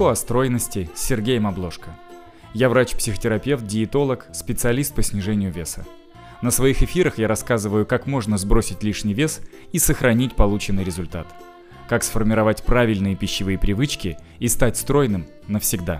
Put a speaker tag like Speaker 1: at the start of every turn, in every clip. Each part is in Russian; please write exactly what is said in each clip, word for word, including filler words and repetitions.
Speaker 1: Инфо о стройности с Сергеем Обложко. Я врач-психотерапевт, диетолог, специалист по снижению веса. На своих эфирах я рассказываю, как можно сбросить лишний вес и сохранить полученный результат. Как сформировать правильные пищевые привычки и стать стройным навсегда.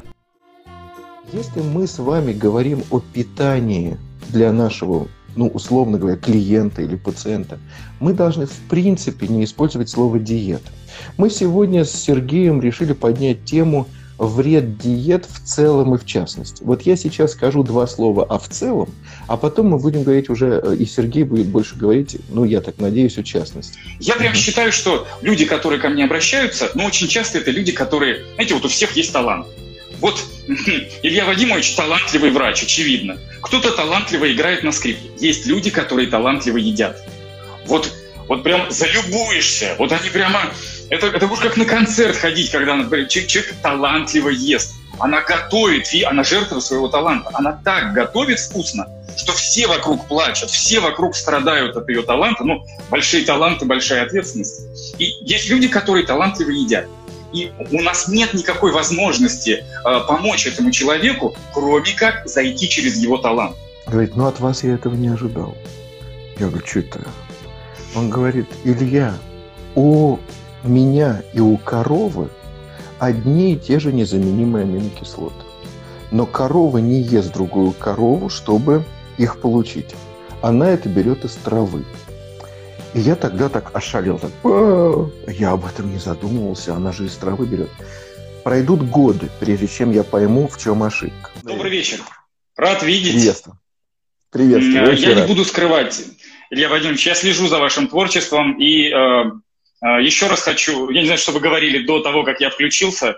Speaker 2: Если мы с вами говорим о питании для нашего, ну, условно говоря, клиента или пациента, мы должны в принципе не использовать слово «диета». Мы сегодня с Сергеем решили поднять тему вред диет в целом и в частности. Вот я сейчас скажу два слова о в целом, а потом мы будем говорить уже, и Сергей будет больше говорить, ну, я так надеюсь, о частности.
Speaker 3: Я прям uh-huh. считаю, что люди, которые ко мне обращаются, ну, очень часто это люди, которые, знаете, вот у всех есть талант. Вот Илья Вадимович талантливый врач, очевидно. Кто-то талантливо играет на скрипке. Есть люди, которые талантливо едят. Вот, вот прям залюбуешься. Вот они прямо... Это, это будет как на концерт ходить, когда, например, человек, человек талантливо ест. Она готовит, она жертва своего таланта. Она так готовит вкусно, что все вокруг плачут, все вокруг страдают от ее таланта. Ну, большие таланты, большая ответственность. И есть люди, которые талантливо едят. И у нас нет никакой возможности э, помочь этому человеку, кроме как зайти через его талант.
Speaker 2: Говорит, ну от вас я этого не ожидал. Я говорю, что это? Он говорит, Илья, у меня и у коровы одни и те же незаменимые аминокислоты. Но корова не ест другую корову, чтобы их получить. Она это берет из травы. И я тогда так ошалел. Так, я об этом не задумывался, она же из травы берет. Пройдут годы, прежде чем я пойму, в чем ошибка.
Speaker 3: Добрый вечер. Рад видеть.
Speaker 2: Приветствую. Приветствую.
Speaker 3: Я не буду скрывать, Илья Владимирович, я слежу за вашим творчеством. И э, э, еще раз хочу, я не знаю, что вы говорили до того, как я включился, э,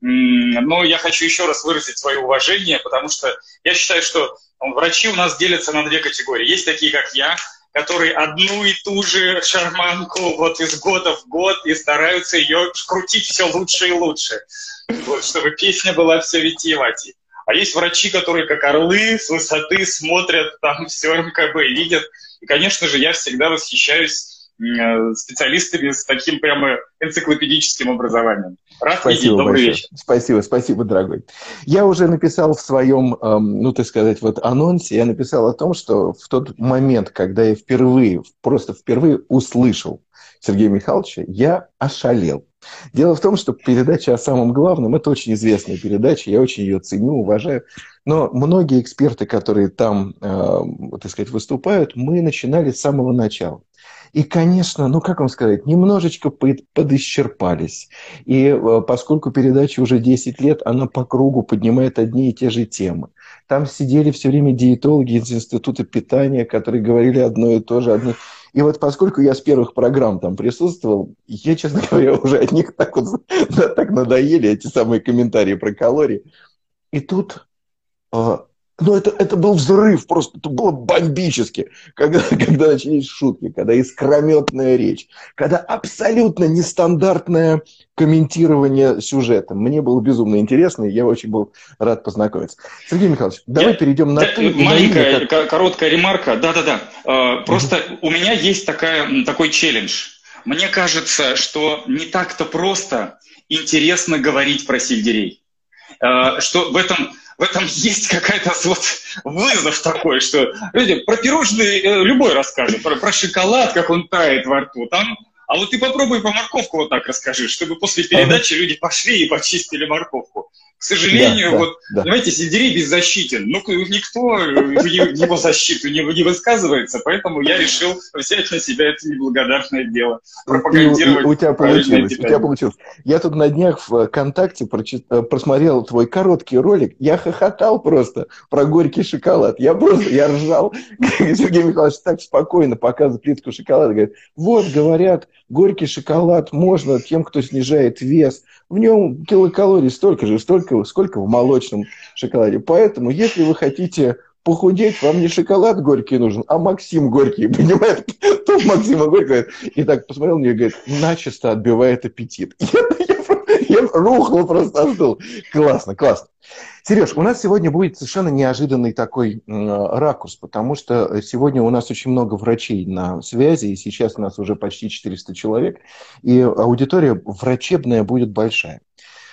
Speaker 3: но я хочу еще раз выразить свое уважение, потому что я считаю, что врачи у нас делятся на две категории. Есть такие, как я, которые одну и ту же шарманку вот из года в год и стараются ее крутить все лучше и лучше, вот, чтобы песня была все витиевати. А есть врачи, которые как орлы с высоты смотрят, там все эм ка бэ видят. И, конечно же, я всегда восхищаюсь э, специалистами с таким прямо энциклопедическим образованием. Рад
Speaker 2: спасибо
Speaker 3: видеть, добрый
Speaker 2: большое.
Speaker 3: вечер.
Speaker 2: Спасибо, спасибо, дорогой. Я уже написал в своем, эм, ну, так сказать, вот анонсе, я написал о том, что в тот момент, когда я впервые, просто впервые услышал Сергея Михайловича, я ошалел. Дело в том, что передача о самом главном – это очень известная передача, я очень ее ценю, уважаю. Но многие эксперты, которые там, э, так сказать, выступают, мы начинали с самого начала. И, конечно, ну, как вам сказать, немножечко подисчерпались. И э, поскольку передача уже десять лет, она по кругу поднимает одни и те же темы. Там сидели все время диетологи из Института питания, которые говорили одно и то же. Одни... И вот поскольку я с первых программ там присутствовал, я, честно говоря, уже от них так, вот, так надоели эти самые комментарии про калории. И тут... Э, Ну, это, это был взрыв, просто это было бомбически, когда, когда начались шутки, когда искрометная речь, когда абсолютно нестандартное комментирование сюжета. Мне было безумно интересно, и я очень был рад познакомиться. Сергей Михайлович, давай я, перейдем на...
Speaker 3: Да,
Speaker 2: ты,
Speaker 3: маленькая,
Speaker 2: на как...
Speaker 3: короткая ремарка. Да-да-да. Uh, просто uh-huh. у меня есть такая, такой челлендж. Мне кажется, что не так-то просто интересно говорить про сельдерей. Uh, что в этом... В этом есть какая-то вот вызов такой, что люди про пирожные э, любой расскажет, про, про шоколад, как он тает во рту. Там, а вот ты попробуй по морковку вот так расскажи, чтобы после передачи ага. люди пошли и почистили морковку. К сожалению, да, вот, да, понимаете, сельдерей беззащитен. Ну, никто в его защиту не, не высказывается, поэтому я решил взять на себя это неблагодарное дело. Пропагандировать.
Speaker 2: И, и, у, тебя получилось, у тебя получилось. Я тут на днях в ВКонтакте прочит, просмотрел твой короткий ролик. Я хохотал просто про горький шоколад. Я просто, я ржал. Сергей Михайлович так спокойно показывает плитку шоколада. Говорит, вот, говорят, горький шоколад можно тем, кто снижает вес. В нем килокалорий столько же, столько, сколько в молочном шоколаде. Поэтому, если вы хотите похудеть, вам не шоколад горький нужен, а Максим Горький. Понимаете? Тут Максима Горького. И так посмотрел на нее и говорит, начисто отбивает аппетит. Я, я, я рухнул просто от стула. Классно, классно. Сереж, у нас сегодня будет совершенно неожиданный такой э, ракурс, потому что сегодня у нас очень много врачей на связи, и сейчас у нас уже почти четыреста человек, и аудитория врачебная будет большая.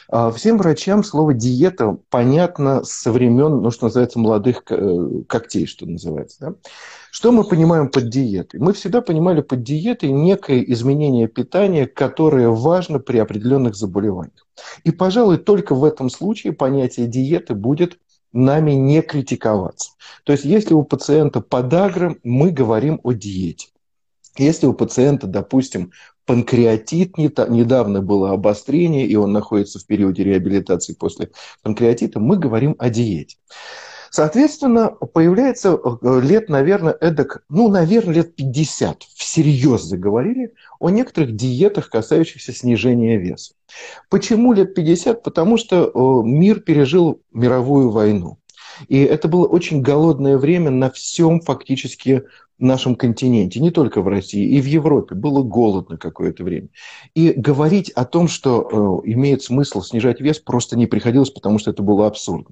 Speaker 2: А всем врачам слово диета понятно со времен, ну, что называется, молодых э, когтей, что называется. Да? Что мы понимаем под диетой? Мы всегда понимали под диетой некое изменение питания, которое важно при определенных заболеваниях. И, пожалуй, только в этом случае понятие диеты будет нами не критиковаться. То есть, если у пациента подагра, мы говорим о диете. Если у пациента, допустим, панкреатит, недавно было обострение, и он находится в периоде реабилитации после панкреатита, мы говорим о диете. Соответственно, появляется лет, наверное, эдак, ну, наверное, лет пятьдесят всерьез заговорили о некоторых диетах, касающихся снижения веса. Почему лет пятьдесят? Потому что мир пережил мировую войну. И это было очень голодное время на всем фактически нашем континенте, не только в России, и в Европе. Было голодно какое-то время. И говорить о том, что э, имеет смысл снижать вес, просто не приходилось, потому что это было абсурдно.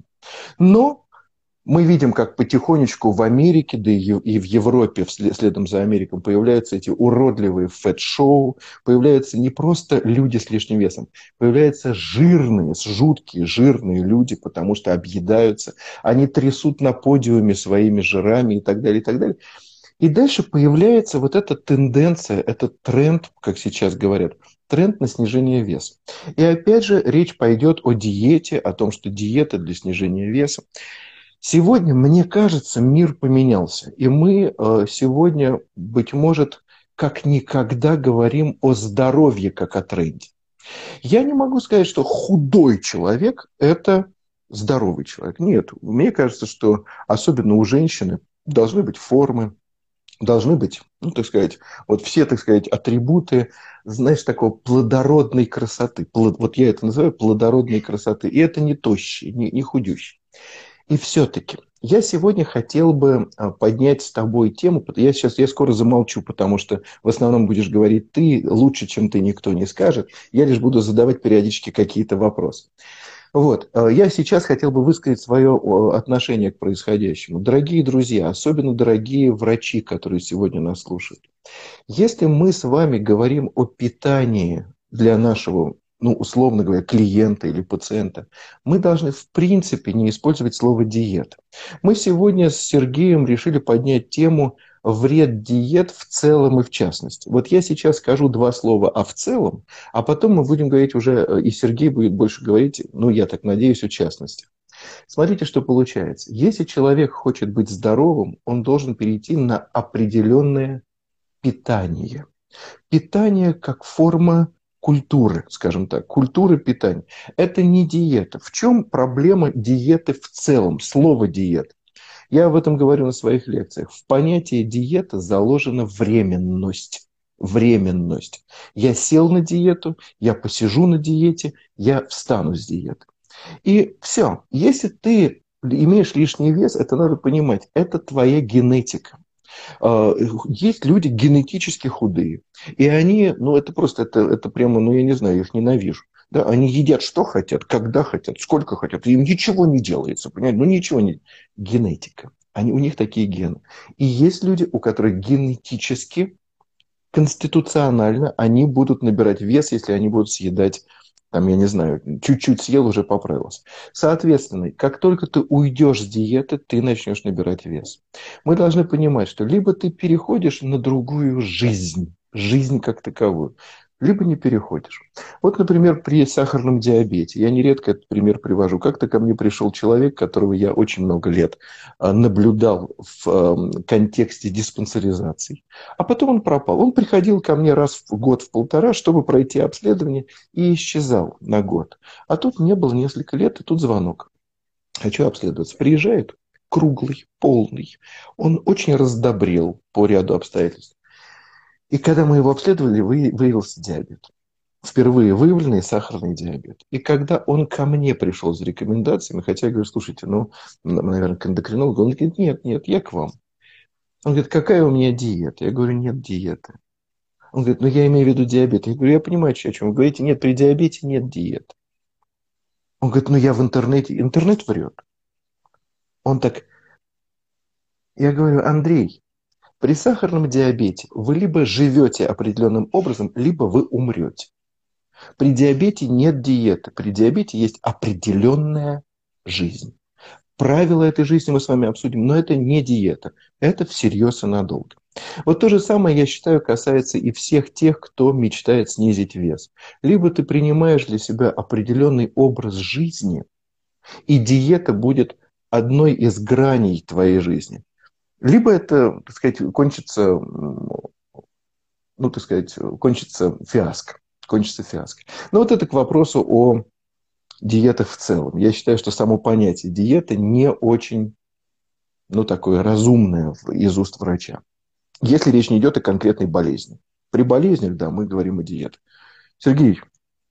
Speaker 2: Но мы видим, как потихонечку в Америке, да и в Европе, следом за Америкой, появляются эти уродливые фэт-шоу, появляются не просто люди с лишним весом, появляются жирные, жуткие жирные люди, потому что объедаются, они трясут на подиуме своими жирами и так далее, и так далее. И дальше появляется вот эта тенденция, этот тренд, как сейчас говорят, тренд на снижение веса. И опять же речь пойдет о диете, о том, что диета для снижения веса. Сегодня, мне кажется, мир поменялся. И мы сегодня, быть может, как никогда говорим о здоровье как о тренде. Я не могу сказать, что худой человек – это здоровый человек. Нет, мне кажется, что особенно у женщины должны быть формы, должны быть, ну, так сказать, вот все, так сказать, атрибуты, знаешь, такой плодородной красоты. Вот я это называю плодородной красоты. И это не тощий, не, не худющий. И все-таки я сегодня хотел бы поднять с тобой тему, я сейчас, я скоро замолчу, потому что в основном будешь говорить ты, лучше, чем ты, никто не скажет, я лишь буду задавать периодически какие-то вопросы. Вот, я сейчас хотел бы высказать свое отношение к происходящему. Дорогие друзья, особенно дорогие врачи, которые сегодня нас слушают, если мы с вами говорим о питании для нашего, ну, условно говоря, клиента или пациента, мы должны в принципе не использовать слово «диета». Мы сегодня с Сергеем решили поднять тему вред диет в целом и в частности. Вот я сейчас скажу два слова «а в целом», а потом мы будем говорить уже, и Сергей будет больше говорить, ну, я так надеюсь, о частности. Смотрите, что получается. Если человек хочет быть здоровым, он должен перейти на определенное питание. Питание как форма культуры, скажем так, культуры питания. Это не диета. В чем проблема диеты в целом, слово диета? Я об этом говорю на своих лекциях. В понятии диета заложена временность. Временность. Я сел на диету, я посижу на диете, я встану с диеты. И все. Если ты имеешь лишний вес, это надо понимать, это твоя генетика. Есть люди генетически худые. И они, ну это просто, это, это прямо, ну я не знаю, я их ненавижу. Да, они едят что хотят, когда хотят, сколько хотят. Им ничего не делается, понимаете? Ну ничего не... Генетика. Они, у них такие гены. И есть люди, у которых генетически, конституционально, они будут набирать вес, если они будут съедать, там, я не знаю, чуть-чуть съел, уже поправился. Соответственно, как только ты уйдешь с диеты, ты начнешь набирать вес. Мы должны понимать, что либо ты переходишь на другую жизнь, жизнь как таковую, либо не переходишь. Вот, например, при сахарном диабете, я нередко этот пример привожу. Как-то ко мне пришел человек, которого я очень много лет наблюдал в контексте диспансеризации, а потом он пропал. Он приходил ко мне раз в год, в полтора, чтобы пройти обследование, и исчезал на год. А тут не было несколько лет, и тут звонок. Хочу обследоваться. Приезжает круглый, полный. Он очень раздобрел по ряду обстоятельств. И когда мы его обследовали, выявился диабет. Впервые выявленный сахарный диабет. И когда он ко мне пришел с рекомендациями, хотя я говорю, слушайте, ну, наверное, к эндокринологу, он говорит, нет, нет, я к вам. Он говорит, какая у меня диета? Я говорю, нет диеты. Он говорит, ну, я имею в виду диабет. Я говорю, я понимаю, о чем вы говорите. Нет, при диабете нет диеты. Он говорит, ну, я в интернете. Интернет врет. Он так... Я говорю, Андрей, при сахарном диабете вы либо живете определенным образом, либо вы умрете. При диабете нет диеты. При диабете есть определенная жизнь. Правила этой жизни мы с вами обсудим, но это не диета. Это всерьез и надолго. Вот то же самое, я считаю, касается и всех тех, кто мечтает снизить вес. Либо ты принимаешь для себя определенный образ жизни, и диета будет одной из граней твоей жизни. Либо это, так сказать, кончится, ну, так сказать, кончится фиаско. Кончится фиаско. Но вот это к вопросу о диетах в целом. Я считаю, что само понятие диета не очень, ну, такое разумное из уст врача. Если речь не идет о конкретной болезни. При болезнях, да, мы говорим о диете. Сергей,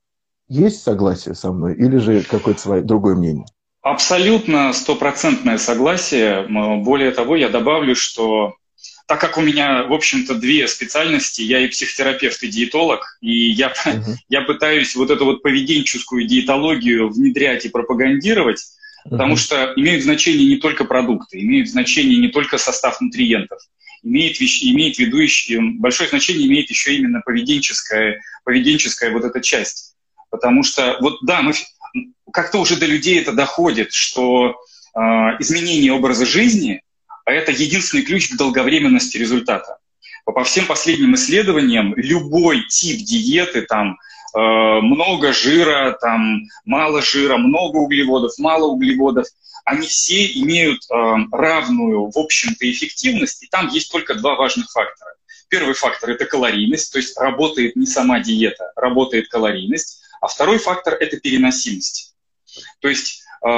Speaker 2: есть согласие со мной или же какое-то свое другое мнение?
Speaker 3: Абсолютно стопроцентное согласие. Более того, я добавлю, что так как у меня, в общем-то, две специальности, я и психотерапевт, и диетолог, и я, uh-huh. я пытаюсь вот эту вот поведенческую диетологию внедрять и пропагандировать, uh-huh. потому что имеют значение не только продукты, имеют значение не только состав нутриентов, имеет, имеет в виду, большое значение имеет еще именно поведенческая, поведенческая вот эта часть. Потому что, вот да, мы, как-то уже до людей это доходит, что э, изменение образа жизни – это единственный ключ к долговременности результата. По всем последним исследованиям, любой тип диеты, там, э, много жира, там, мало жира, много углеводов, мало углеводов, они все имеют э, равную, в общем-то, эффективность, и там есть только два важных фактора. Первый фактор – это калорийность, то есть работает не сама диета, работает калорийность, а второй фактор – это переносимость. То есть э,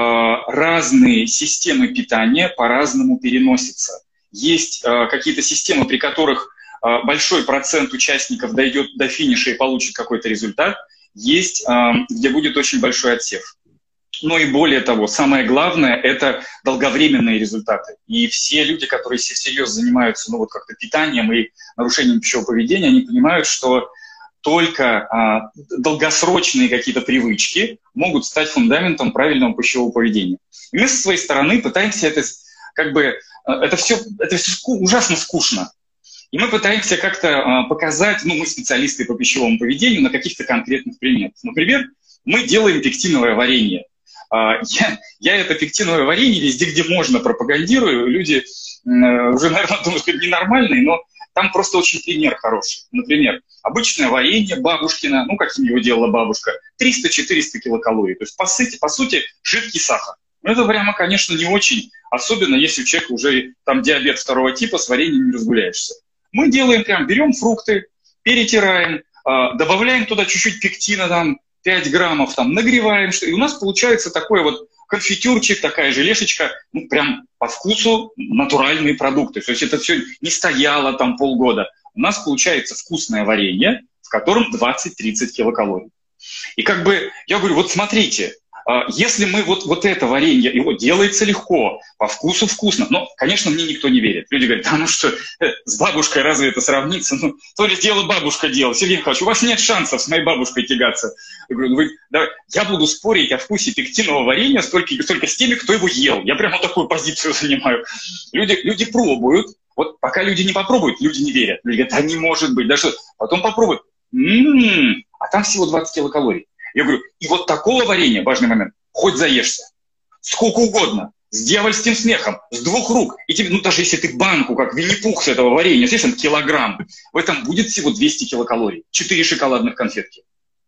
Speaker 3: разные системы питания по-разному переносятся. Есть э, какие-то системы, при которых э, большой процент участников дойдет до финиша и получит какой-то результат, есть, э, где будет очень большой отсев. Но и более того, самое главное – это долговременные результаты. И все люди, которые всерьез занимаются, ну, вот как-то питанием и нарушением пищевого поведения, они понимают, что только а, долгосрочные какие-то привычки могут стать фундаментом правильного пищевого поведения. И мы со своей стороны пытаемся это, как бы, это все, это все ужасно скучно. И мы пытаемся как-то а, показать, ну, мы специалисты по пищевому поведению, на каких-то конкретных примерах. Например, мы делаем пектиновое варенье. А, я, я это пектиновое варенье везде, где можно, пропагандирую. Люди э, уже, наверное, думают, что это ненормальные, но там просто очень пример хороший. Например, обычное варенье бабушкина, ну, каким его делала бабушка, триста-четыреста килокалорий. То есть, по сути, по сути, жидкий сахар. Но это прямо, конечно, не очень, особенно если у человека уже там диабет второго типа, с вареньем не разгуляешься. Мы делаем прям, берем фрукты, перетираем, э, добавляем туда чуть-чуть пектина, там, пять граммов, там, нагреваем, что, и у нас получается такой вот конфитюрчик, такая желешечка, ну, прям по вкусу натуральные продукты. То есть это все не стояло там полгода. У нас получается вкусное варенье, в котором двадцать-тридцать килокалорий. И как бы я говорю, вот смотрите, если мы вот, вот это варенье, его делается легко, по вкусу вкусно, но, конечно, мне никто не верит. Люди говорят, да ну что, с бабушкой разве это сравнится? Ну, то ли дело бабушка делала. Сергей Михайлович, у вас нет шансов с моей бабушкой тягаться. Я говорю, вы, да, я буду спорить о вкусе пектинового варенья столько, столько с теми, кто его ел. Я прямо такую позицию занимаю. Люди, люди пробуют. Вот пока люди не попробуют, люди не верят. Люди говорят, да не может быть. Даже потом попробуют. М-м-м, а там всего двадцать килокалорий. Я говорю, и вот такого варенья, важный момент, хоть заешься, сколько угодно, с дьявольским смехом, с двух рук. И тебе, ну даже если ты банку, как Винни-Пух с этого варенья, съешь там килограмм, в этом будет всего двести килокалорий, четыре шоколадных конфетки.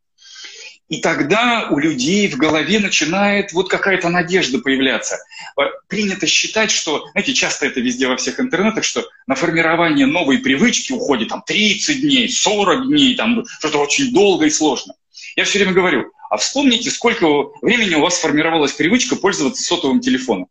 Speaker 3: И тогда у людей в голове начинает вот какая-то надежда появляться. Принято считать, что, знаете, часто это везде во всех интернетах, что на формирование новой привычки уходит там тридцать дней, сорок дней, там что-то очень долго и сложно. Я все время говорю, а вспомните, сколько времени у вас сформировалась привычка пользоваться сотовым телефоном.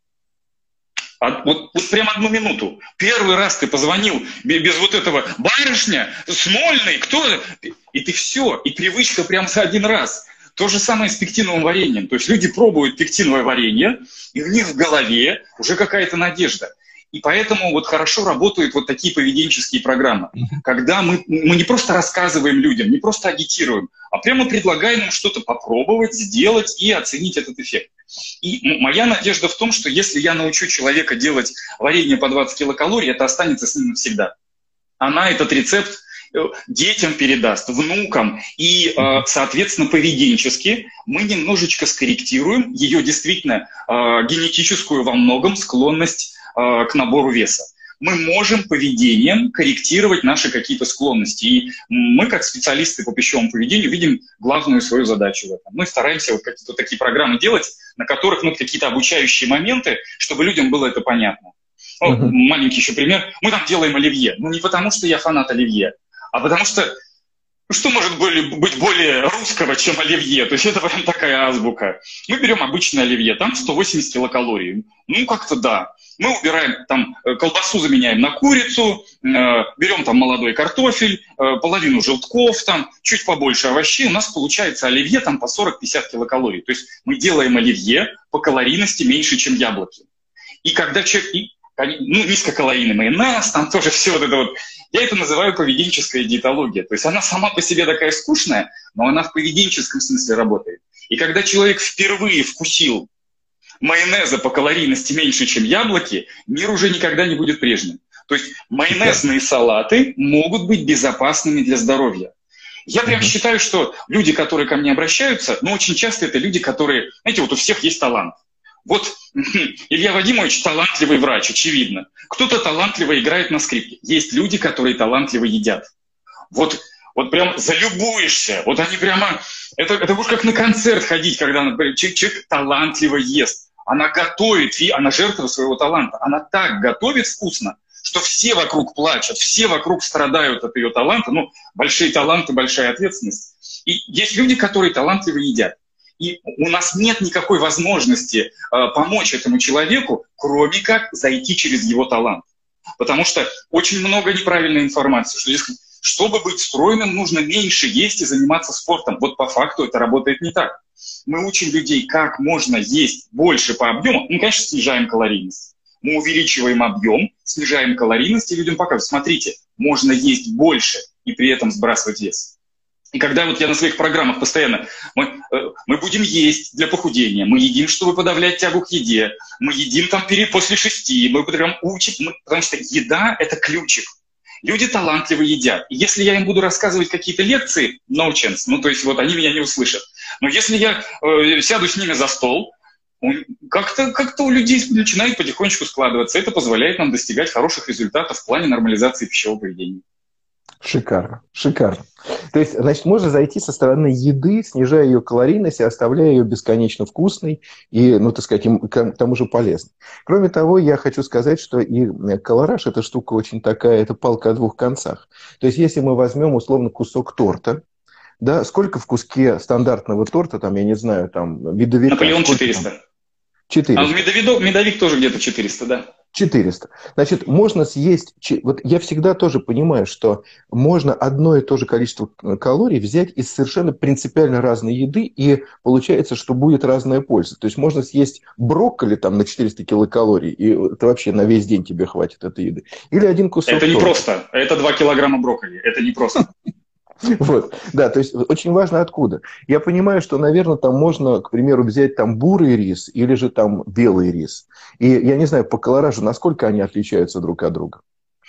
Speaker 3: А вот, вот прям одну минуту. Первый раз ты позвонил без вот этого барышня, Смольный, кто? И ты все, и привычка прям за один раз. То же самое с пектиновым вареньем. То есть люди пробуют пектиновое варенье, и у них в голове уже какая-то надежда. И поэтому вот хорошо работают вот такие поведенческие программы, когда мы, мы не просто рассказываем людям, не просто агитируем, а прямо предлагаем им что-то попробовать, сделать и оценить этот эффект. И моя надежда в том, что если я научу человека делать варенье по двадцать килокалорий, это останется с ним навсегда. Она этот рецепт детям передаст, внукам. И, соответственно, поведенчески мы немножечко скорректируем ее действительно генетическую во многом склонность к набору веса. Мы можем поведением корректировать наши какие-то склонности. И мы, как специалисты по пищевому поведению, видим главную свою задачу в этом. Мы стараемся вот какие-то такие программы делать, на которых ну, какие-то обучающие моменты, чтобы людям было это понятно. Ну, uh-huh. Маленький еще пример. Мы там делаем оливье. Ну, не потому, что я фанат оливье, а потому что что может быть более русского, чем оливье? То есть это прям такая азбука. Мы берем обычное оливье, там сто восемьдесят килокалорий. Ну, как-то да. Мы убираем, там, колбасу заменяем на курицу, э, берем там молодой картофель, э, половину желтков, там, чуть побольше овощей. У нас получается оливье там по сорок-пятьдесят килокалорий. То есть мы делаем оливье по калорийности меньше, чем яблоки. И когда человек... И, ну, низкокалорийный майонез, там тоже все вот это вот. Я это называю поведенческая диетология. То есть она сама по себе такая скучная, но она в поведенческом смысле работает. И когда человек впервые вкусил майонеза по калорийности меньше, чем яблоки, мир уже никогда не будет прежним. То есть майонезные салаты могут быть безопасными для здоровья. Я прям считаю, что люди, которые ко мне обращаются, ну, очень часто это люди, которые, знаете, вот у всех есть талант. Вот Илья Вадимович талантливый врач, очевидно. Кто-то талантливо играет на скрипке. Есть люди, которые талантливо едят. Вот, вот прям залюбуешься. Вот они прямо... Это, это будет как на концерт ходить, когда например, человек талантливо ест. Она готовит, она жертва своего таланта. Она так готовит вкусно, что все вокруг плачут, все вокруг страдают от ее таланта. Ну, большие таланты, большая ответственность. И есть люди, которые талантливо едят. И у нас нет никакой возможности э, помочь этому человеку, кроме как зайти через его талант. Потому что очень много неправильной информации, что, дескать, чтобы быть стройным, нужно меньше есть и заниматься спортом. Вот по факту это работает не так. Мы учим людей, как можно есть больше по объему. Ну, конечно, снижаем калорийность. Мы увеличиваем объем, снижаем калорийность и людям показываем, смотрите, можно есть больше и при этом сбрасывать вес. И когда вот я на своих программах постоянно, мы, э, мы будем есть для похудения, мы едим, чтобы подавлять тягу к еде, мы едим там перед, после шести, мы прям учим, мы, потому что еда – это ключик. Люди талантливо едят. И если я им буду рассказывать какие-то лекции, no chance, ну то есть вот они меня не услышат. Но если я э, сяду с ними за стол, как-то, как-то у людей начинает потихонечку складываться. Это позволяет нам достигать хороших результатов в плане нормализации пищевого поведения.
Speaker 2: Шикарно, шикарно. То есть, значит, можно зайти со стороны еды, снижая ее калорийность и оставляя ее бесконечно вкусной и, ну, так сказать, к тому же полезной. Кроме того, я хочу сказать, что и колораж – эта штука очень такая, это палка о двух концах. То есть, если мы возьмем, условно, кусок торта, да, сколько в куске стандартного торта, там, я не знаю, там, медовика?
Speaker 3: Наполеон четыреста.
Speaker 2: четыреста.
Speaker 3: А медовик, медовик тоже где-то четыреста, да.
Speaker 2: четыреста. Значит, можно съесть... Вот я всегда тоже понимаю, что можно одно и то же количество калорий взять из совершенно принципиально разной еды, и получается, что будет разная польза. То есть можно съесть брокколи там на четыреста килокалорий, и это вообще на весь день тебе хватит этой еды. Или один кусок
Speaker 3: Это не
Speaker 2: торта.
Speaker 3: просто. Это два килограмма брокколи. Это не просто.
Speaker 2: Вот, да, то есть очень важно откуда. Я понимаю, что, наверное, там можно, к примеру, взять там бурый рис или же там белый рис. И я не знаю, по колоражу, насколько они отличаются друг от друга.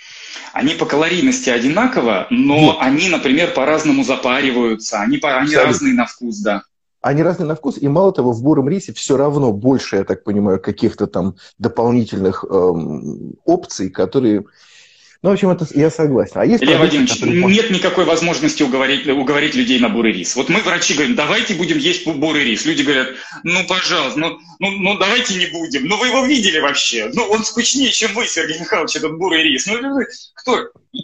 Speaker 3: Они по калорийности одинаково, но вот. Они, например, по-разному запариваются. Они, по, они разные на вкус, да. Они
Speaker 2: разные на вкус, и мало того, в буром рисе все равно больше, я так понимаю, каких-то там дополнительных эм, опций, которые... Ну, в общем, это я согласен. А есть
Speaker 3: Илья
Speaker 2: продукты,
Speaker 3: Владимирович,
Speaker 2: которые...
Speaker 3: нет никакой возможности уговорить, уговорить людей на бурый рис. Вот мы, врачи, говорим, давайте будем есть бурый рис. Люди говорят, ну, пожалуйста, ну, ну, ну давайте не будем. Ну, вы его видели вообще? Ну, он скучнее, чем вы, Сергей Михайлович, этот бурый рис. Ну, кто?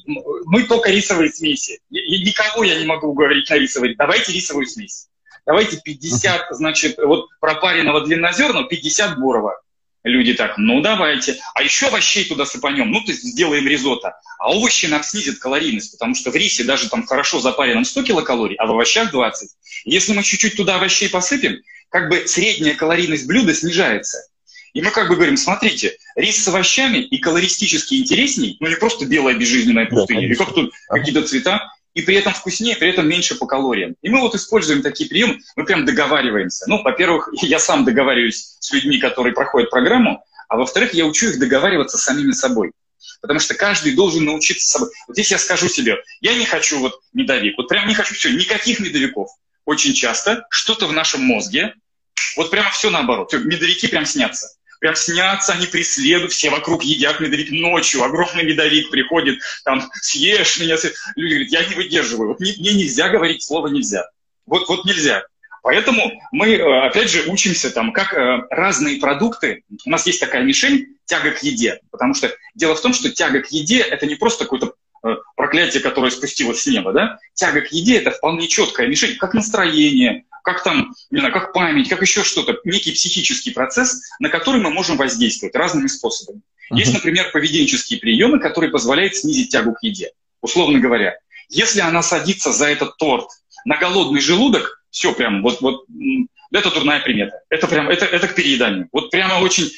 Speaker 3: Мы только рисовые смеси. Никого я не могу уговорить на рисовый. Давайте рисовую смесь. Давайте пятьдесят, значит, вот пропаренного длиннозерного, пятьдесят бурого. Люди так, ну давайте. А еще овощей туда сыпанем, ну то есть сделаем ризотто. А овощи нам снизят калорийность, потому что в рисе даже там хорошо запаренном сто килокалорий, а в овощах двадцать. Если мы чуть-чуть туда овощей посыпем, как бы средняя калорийность блюда снижается. И мы как бы говорим, смотрите, рис с овощами и калористически интересней, ну не просто белая безжизненная пустыня, или как тут какие-то цвета, и при этом вкуснее, при этом меньше по калориям. И мы вот используем такие приемы, мы прям договариваемся. Ну, во-первых, я сам договариваюсь с людьми, которые проходят программу, а во-вторых, я учу их договариваться с самими собой. Потому что каждый должен научиться собой. Вот здесь я скажу себе, я не хочу вот медовик, вот прям не хочу, все, никаких медовиков. Очень часто что-то в нашем мозге, вот прямо все наоборот, все, медовики прям снятся. Прям снятся, они преследуют, все вокруг едят медовик ночью, огромный медовик приходит, там, съешь меня. Люди говорят, я не выдерживаю, вот мне, мне нельзя говорить слово «нельзя». Вот, вот нельзя. Поэтому мы, опять же, учимся, там, как разные продукты, у нас есть такая мишень, тяга к еде, потому что дело в том, что тяга к еде – это не просто какое-то проклятие, которое спустилось с неба, да? Тяга к еде – это вполне четкая мишень, как настроение, как там, не знаю, как память, как еще что-то, некий психический процесс, на который мы можем воздействовать разными способами. Uh-huh. Есть, например, поведенческие приемы, которые позволяют снизить тягу к еде. Условно говоря, если она садится за этот торт на голодный желудок, все прям, вот, вот, это дурная примета. Это прям, это, это к перееданию. Вот прямо очень,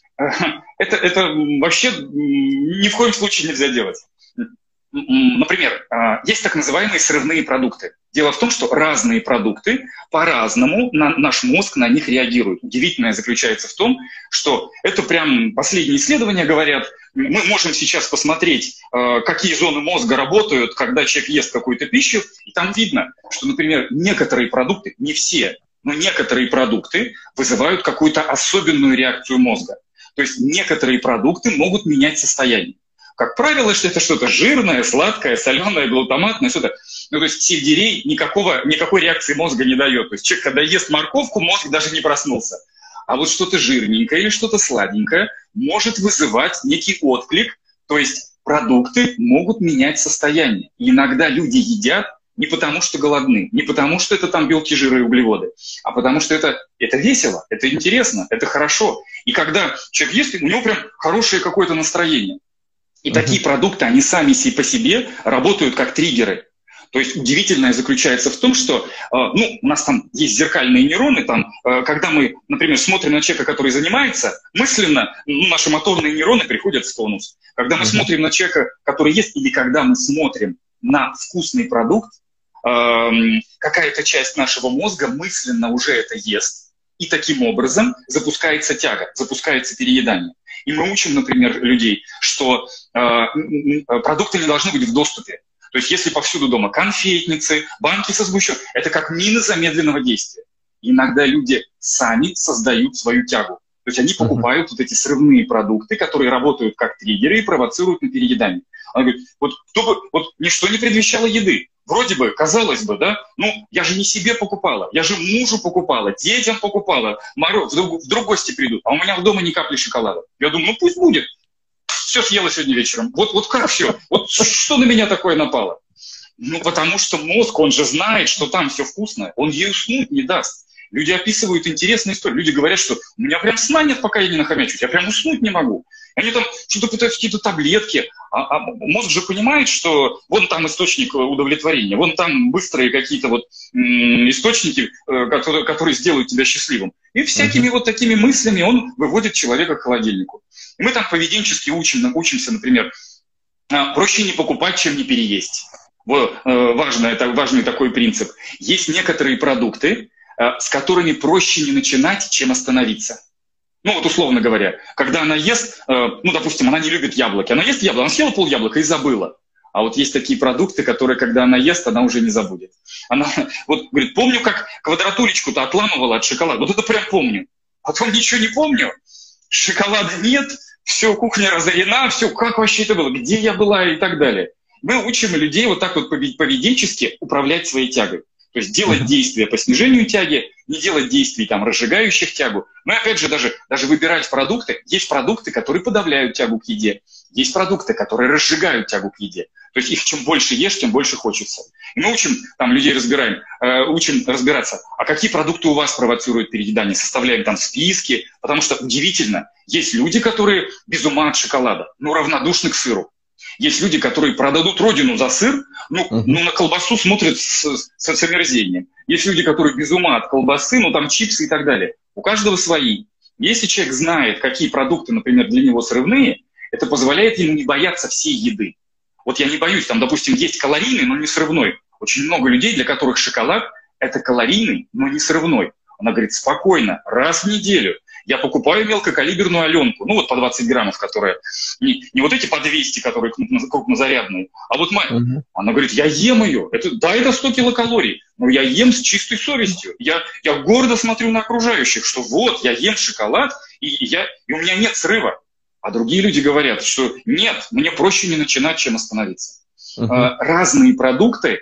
Speaker 3: это, это вообще ни в коем случае нельзя делать. Например, есть так называемые срывные продукты. Дело в том, что разные продукты по-разному на, наш мозг на них реагирует. Удивительное заключается в том, что это прям последние исследования говорят, мы можем сейчас посмотреть, какие зоны мозга работают, когда человек ест какую-то пищу, и там видно, что, например, некоторые продукты, не все, но некоторые продукты вызывают какую-то особенную реакцию мозга. То есть некоторые продукты могут менять состояние. Как правило, что это что-то жирное, сладкое, соленое, глутаматное, что-то. Ну, то есть сельдерей никакого, никакой реакции мозга не дает. То есть человек, когда ест морковку, мозг даже не проснулся. А вот что-то жирненькое или что-то сладенькое может вызывать некий отклик. То есть продукты могут менять состояние. И иногда люди едят не потому, что голодны, не потому, что это там белки, жиры и углеводы, а потому что это, это весело, это интересно, это хорошо. И когда человек ест, у него прям хорошее какое-то настроение. И uh-huh. такие продукты, они сами по себе работают как триггеры. То есть удивительное заключается в том, что э, ну, у нас там есть зеркальные нейроны, там, э, когда мы, например, смотрим на человека, который занимается, мысленно ну, наши моторные нейроны приходят в тонус. Когда мы uh-huh. смотрим на человека, который ест, или когда мы смотрим на вкусный продукт, э, какая-то часть нашего мозга мысленно уже это ест, и таким образом запускается тяга, запускается переедание. И мы учим, например, людей, что э, продукты не должны быть в доступе. То есть если повсюду дома конфетницы, банки со сгущенкой, это как мины замедленного действия. И иногда люди сами создают свою тягу. То есть они покупают uh-huh. вот эти срывные продукты, которые работают как триггеры и провоцируют на переедание. Она говорит, вот, кто бы, вот ничто не предвещало еды. Вроде бы, казалось бы, да, ну, я же не себе покупала, я же мужу покупала, детям покупала, мороз, вдруг, вдруг гости придут, а у меня в дома ни капли шоколада. Я думаю, ну пусть будет. Все съела сегодня вечером. Вот, вот как все? Вот что на меня такое напало? Ну, потому что мозг, он же знает, что там все вкусное, он ей уснуть не даст. Люди описывают интересные истории. Люди говорят, что у меня прям сна нет, пока я не нахомячусь, я прям уснуть не могу. Они там что-то пытаются, какие-то таблетки. А, а мозг же понимает, что вон там источник удовлетворения, вон там быстрые какие-то вот м- источники, э, которые, которые сделают тебя счастливым. И всякими uh-huh. вот такими мыслями он выводит человека к холодильнику. И мы там поведенчески учим, учимся, например, проще не покупать, чем не переесть. Вот, э, важный, это, важный такой принцип. Есть некоторые продукты, э, с которыми проще не начинать, чем остановиться. Ну вот условно говоря, когда она ест, э, ну допустим, она не любит яблоки, она ест яблоко, она съела пол яблока и забыла. А вот есть такие продукты, которые, когда она ест, она уже не забудет. Она вот говорит, помню, как квадратулечку-то отламывала от шоколада. Вот это прям помню. Потом ничего не помню. Шоколада нет, все, кухня разорена, все, как вообще это было, где я была и так далее. Мы учим людей вот так вот поведенчески управлять своей тягой. То есть делать действия по снижению тяги, не делать действий, там, разжигающих тягу. Но опять же, даже, даже выбирать продукты. Есть продукты, которые подавляют тягу к еде. Есть продукты, которые разжигают тягу к еде. То есть их чем больше ешь, тем больше хочется. И мы учим, там, людей разбираем, э, учим разбираться, а какие продукты у вас провоцируют переедание. Составляем там списки, потому что удивительно, есть люди, которые без ума от шоколада, но равнодушны к сыру. Есть люди, которые продадут родину за сыр, ну, uh-huh. ну на колбасу смотрят с, с, с омерзением. Есть люди, которые без ума от колбасы, ну там чипсы и так далее. У каждого свои. Если человек знает, какие продукты, например, для него срывные, это позволяет ему не бояться всей еды. Вот я не боюсь, там, допустим, есть калорийный, но не срывной. Очень много людей, для которых шоколад – это калорийный, но не срывной. Она говорит, спокойно, раз в неделю Я покупаю мелкокалиберную Аленку, ну вот по двадцать граммов, которая, не, не вот эти по двести, которые крупнозарядные, а вот моя. Угу. Она говорит, я ем ее, это, да, это сто килокалорий, но я ем с чистой совестью. Я, я гордо смотрю на окружающих, что вот, я ем шоколад, и, я, и у меня нет срыва. А другие люди говорят, что нет, мне проще не начинать, чем остановиться. Uh-huh. Разные продукты,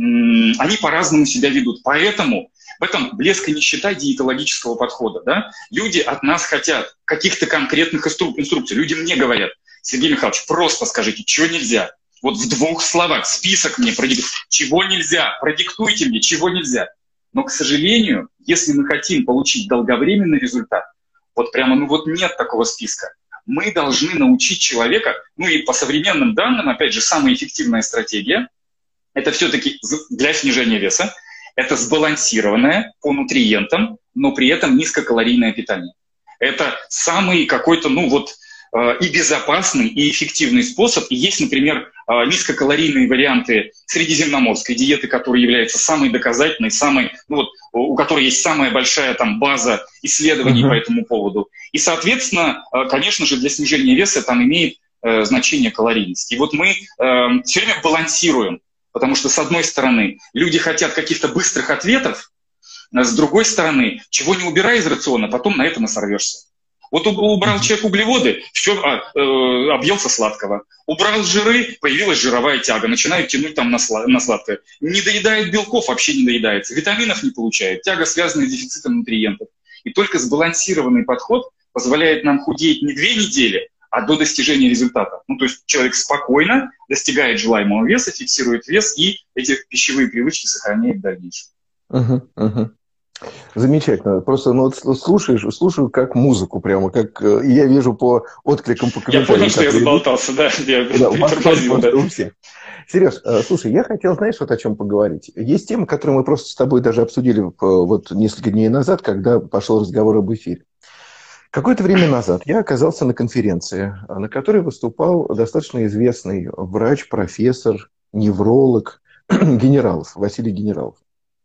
Speaker 3: они по-разному себя ведут. Поэтому в этом блеск и нищета диетологического подхода. Да? Люди от нас хотят каких-то конкретных инструкций. Люди мне говорят, Сергей Михайлович, просто скажите, чего нельзя. Вот в двух словах список мне продиктуйте. Чего нельзя, продиктуйте мне, чего нельзя. Но, к сожалению, если мы хотим получить долговременный результат, вот прямо, ну вот нет такого списка. Мы должны научить человека, ну и по современным данным, опять же, самая эффективная стратегия, это все-таки для снижения веса, это сбалансированное по нутриентам, но при этом низкокалорийное питание. Это самый какой-то, ну вот, и безопасный, и эффективный способ. И есть, например, низкокалорийные варианты средиземноморской диеты, которая является самой доказательной, самой, ну вот, у которой есть самая большая там база исследований uh-huh. по этому поводу. И, соответственно, конечно же, для снижения веса там имеет э, значение калорийность. И вот мы э, все время балансируем, потому что, с одной стороны, люди хотят каких-то быстрых ответов, а с другой стороны, чего не убирай из рациона, потом на этом и сорвешься. Вот убрал человек углеводы, все, а, э, объелся сладкого. Убрал жиры, появилась жировая тяга, начинает тянуть там на, сла- на сладкое. Не доедает белков, вообще не доедается. Витаминов не получает, тяга связана с дефицитом нутриентов. И только сбалансированный подход позволяет нам худеть не две недели, а до достижения результата. Ну, то есть человек спокойно достигает желаемого веса, фиксирует вес и эти пищевые привычки сохраняет в дальнейшем.
Speaker 2: Uh-huh, uh-huh. Замечательно. Просто ну, вот слушаешь, слушаю как музыку прямо, как я вижу по откликам, по комментариям.
Speaker 3: Я понял, что я заболтался, да. Я да, притормозил, да. У всех.
Speaker 2: Сереж, слушай, я хотел, знаешь, вот о чем поговорить. Есть тема, которую мы просто с тобой даже обсудили вот несколько дней назад, когда пошел разговор об эфире. Какое-то время назад я оказался на конференции, на которой выступал достаточно известный врач, профессор, невролог Генералов, Василий Генералов.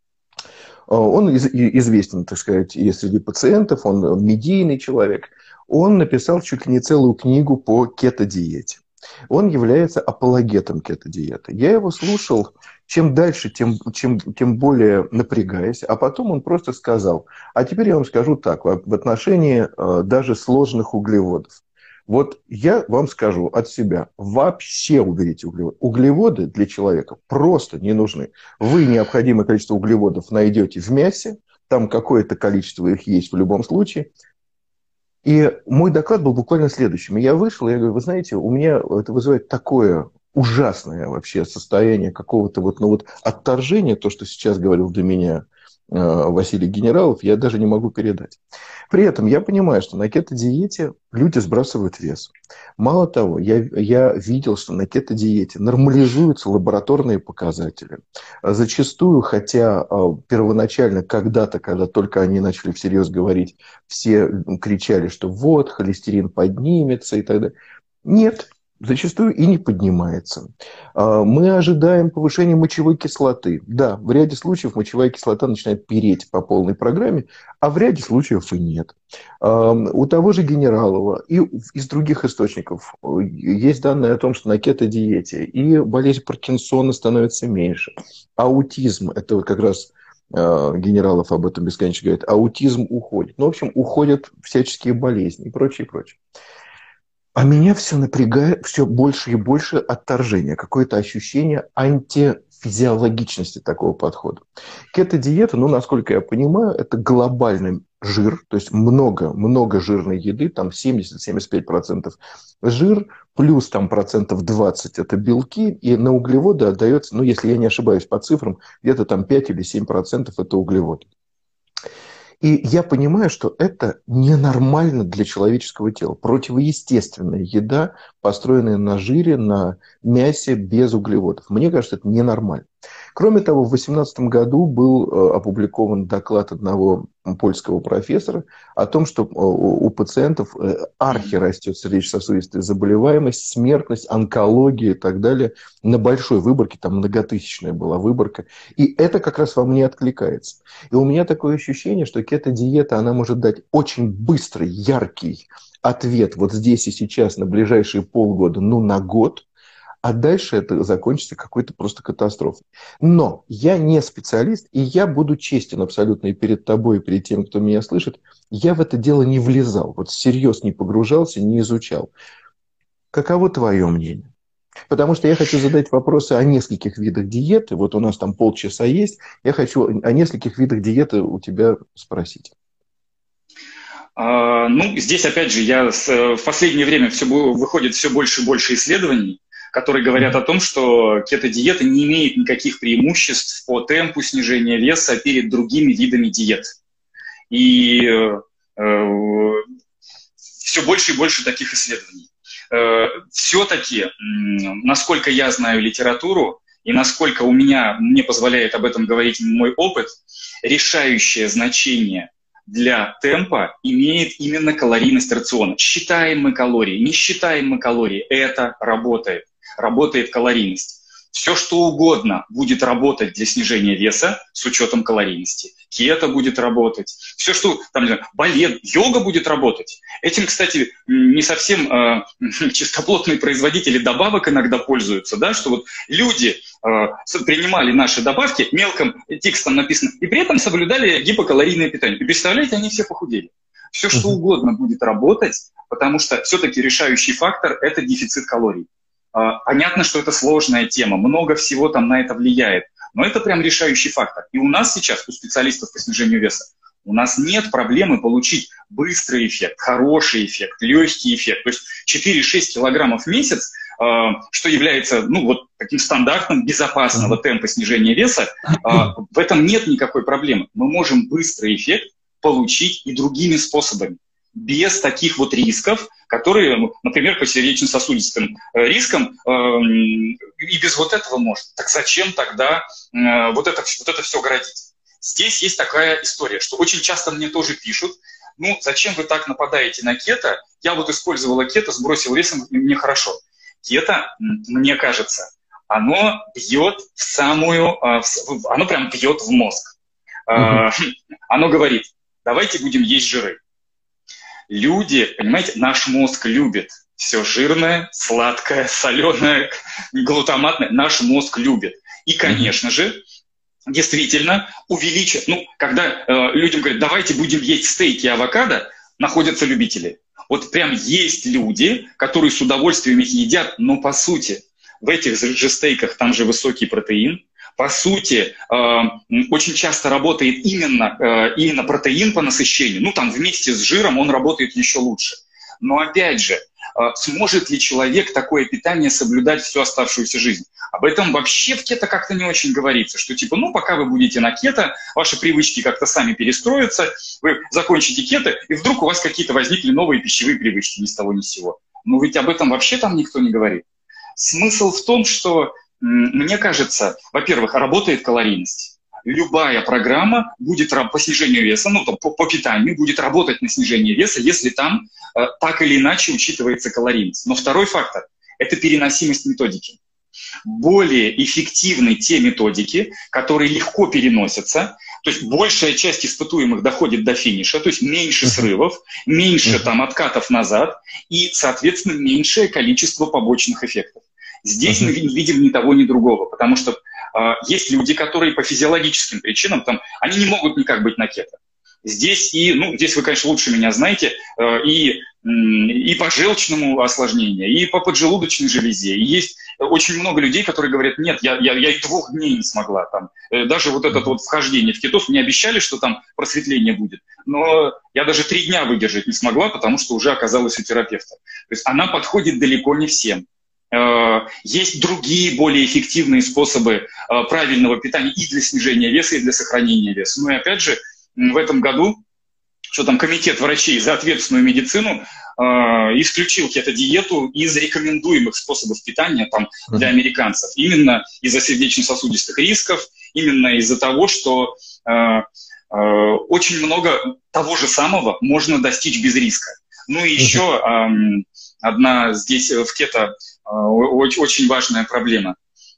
Speaker 2: Он известен, так сказать, и среди пациентов, он медийный человек. Он написал чуть ли не целую книгу по кето-диете. Он является апологетом кето-диеты. Я его слушал, чем дальше, тем, чем, тем более напрягаясь. А потом он просто сказал, а теперь я вам скажу так, в отношении э, даже сложных углеводов. Вот я вам скажу от себя, вообще уберите углеводы. Углеводы для человека просто не нужны. Вы необходимое количество углеводов найдете в мясе, там какое-то количество их есть в любом случае. И мой доклад был буквально следующим. Я вышел, и я говорю, вы знаете, у меня это вызывает такое ужасное вообще состояние какого-то вот, ну вот отторжения, то, что сейчас говорил до меня Василий Генералов, я даже не могу передать. При этом я понимаю, что на кето-диете люди сбрасывают вес. Мало того, я, я видел, что на кето-диете нормализуются лабораторные показатели. Зачастую, хотя первоначально когда-то, когда только они начали всерьез говорить, все кричали, что вот, холестерин поднимется и так далее. Нет. Зачастую и не поднимается. Мы ожидаем повышения мочевой кислоты. Да, в ряде случаев мочевая кислота начинает переть по полной программе, а в ряде случаев и нет. У того же Генералова и из других источников есть данные о том, что на кето-диете и болезнь Паркинсона становится меньше. Аутизм, это вот как раз Генералов об этом бесконечно говорит, аутизм уходит. Ну, в общем, уходят всяческие болезни и прочее, и прочее. А меня все напрягает, все больше и больше отторжения, какое-то ощущение антифизиологичности такого подхода. Кето-диета, ну, насколько я понимаю, это глобальный жир, то есть много, много жирной еды, там семьдесят-семьдесят пять процентов жир, плюс там процентов двадцать это белки, и на углеводы отдается, ну, если я не ошибаюсь по цифрам, где-то там пять или семь процентов это углеводы. И я понимаю, что это ненормально для человеческого тела. Противоестественная еда, построенная на жире, на мясе, без углеводов. Мне кажется, это ненормально. Кроме того, в две тысячи восемнадцатом году был опубликован доклад одного польского профессора о том, что у пациентов архи растет сердечно-сосудистая заболеваемость, смертность, онкология и так далее на большой выборке, там многотысячная была выборка. И это как раз во мне откликается. И у меня такое ощущение, что кето-диета, она может дать очень быстрый, яркий ответ вот здесь и сейчас на ближайшие полгода, ну на год, а дальше это закончится какой-то просто катастрофой. Но я не специалист, и я буду честен абсолютно и перед тобой, и перед тем, кто меня слышит. Я в это дело не влезал, вот всерьез не погружался, не изучал. Каково твое мнение? Потому что я хочу задать вопросы о нескольких видах диеты. Вот у нас там полчаса есть. Я хочу о нескольких видах диеты у тебя спросить.
Speaker 3: А, ну, здесь, опять же, я с, в последнее время все, выходит все больше и больше исследований, которые говорят о том, что кето-диета не имеет никаких преимуществ по темпу снижения веса перед другими видами диет. И э, все больше и больше таких исследований. Э, все-таки, э, насколько я знаю литературу, и насколько у меня, мне позволяет об этом говорить мой опыт, решающее значение для темпа имеет именно калорийность рациона. Считаем мы калории, не считаем мы калории, это работает. Работает калорийность. Все, что угодно будет работать для снижения веса с учетом калорийности. Кето будет работать. Все, что там, балет, йога будет работать. Этим, кстати, не совсем э, чистоплотные производители добавок иногда пользуются, да, что вот люди э, принимали наши добавки, мелким текстом написано, и при этом соблюдали гипокалорийное питание. И представляете, они все похудели. Все, что угодно будет работать, потому что все-таки решающий фактор – это дефицит калорий. Понятно, что это сложная тема, много всего там на это влияет, но это прям решающий фактор. И у нас сейчас, у специалистов по снижению веса, у нас нет проблемы получить быстрый эффект, хороший эффект, легкий эффект. То есть четыре-шесть килограммов в месяц, что является ну, вот, таким стандартом безопасного темпа снижения веса, в этом нет никакой проблемы. Мы можем быстрый эффект получить и другими способами, без таких вот рисков, которые, например, по сердечно-сосудистым рискам э, и без вот этого можно. Так зачем тогда э, вот, это, вот это все городить? Здесь есть такая история, что очень часто мне тоже пишут, ну, зачем вы так нападаете на кето? Я вот использовала кето, сбросил весом, и мне хорошо. Кето, мне кажется, оно бьет в самую, э, в, оно прям бьет в мозг. Э, оно говорит, давайте будем есть жиры. Люди, понимаете, наш мозг любит все жирное, сладкое, соленое, глутаматное. Наш мозг любит. И, конечно же, действительно увеличит. Ну, когда э, людям говорят, давайте будем есть стейки и авокадо, находятся любители. Вот прям есть люди, которые с удовольствием их едят, но по сути в этих же стейках там же высокий протеин. По сути, э, очень часто работает именно, э, именно протеин по насыщению. Ну, там вместе с жиром он работает еще лучше. Но опять же, э, сможет ли человек такое питание соблюдать всю оставшуюся жизнь? Об этом вообще в кето как-то не очень говорится. Что типа, ну, пока вы будете на кето, ваши привычки как-то сами перестроятся, вы закончите кето, и вдруг у вас какие-то возникли новые пищевые привычки ни с того ни с сего. Но ведь об этом вообще там никто не говорит. Смысл в том, что мне кажется, во-первых, работает калорийность. Любая программа будет по снижению веса, ну, по, по питанию, будет работать на снижение веса, если там э, так или иначе учитывается калорийность. Но второй фактор – это переносимость методики. Более эффективны те методики, которые легко переносятся, то есть большая часть испытуемых доходит до финиша, то есть меньше срывов, меньше там откатов назад и, соответственно, меньшее количество побочных эффектов. Здесь uh-huh. мы не видим ни того, ни другого, потому что э, есть люди, которые по физиологическим причинам, там, они не могут никак быть на кето. Здесь и, ну, здесь вы, конечно, лучше меня знаете, э, и, э, и по желчному осложнению, и по поджелудочной железе. И есть очень много людей, которые говорят, нет, я, я, я и двух дней не смогла. Там. Э, даже вот это вот вхождение в кетоз, мне обещали, что там просветление будет, но я даже три дня выдержать не смогла, потому что уже оказалась у терапевта. То есть она подходит далеко не всем. Есть другие, более эффективные способы правильного питания и для снижения веса, и для сохранения веса. Ну и опять же, в этом году, что там, комитет врачей за ответственную медицину исключил кето-диету из рекомендуемых способов питания там, для американцев. Именно из-за сердечно-сосудистых рисков, именно из-за того, что очень много того же самого можно достичь без риска. Ну и еще одна здесь в кето очень важная проблема.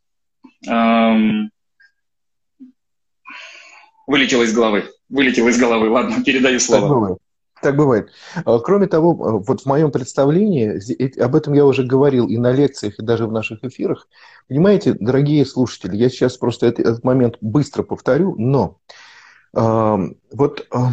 Speaker 3: Вылетело из головы. Вылетело из головы. Ладно, передаю слово.
Speaker 2: Так бывает. Так бывает. Кроме того, вот в моем представлении, об этом я уже говорил и на лекциях, и даже в наших эфирах. Понимаете, дорогие слушатели, я сейчас просто этот, этот момент быстро повторю, но э, вот э,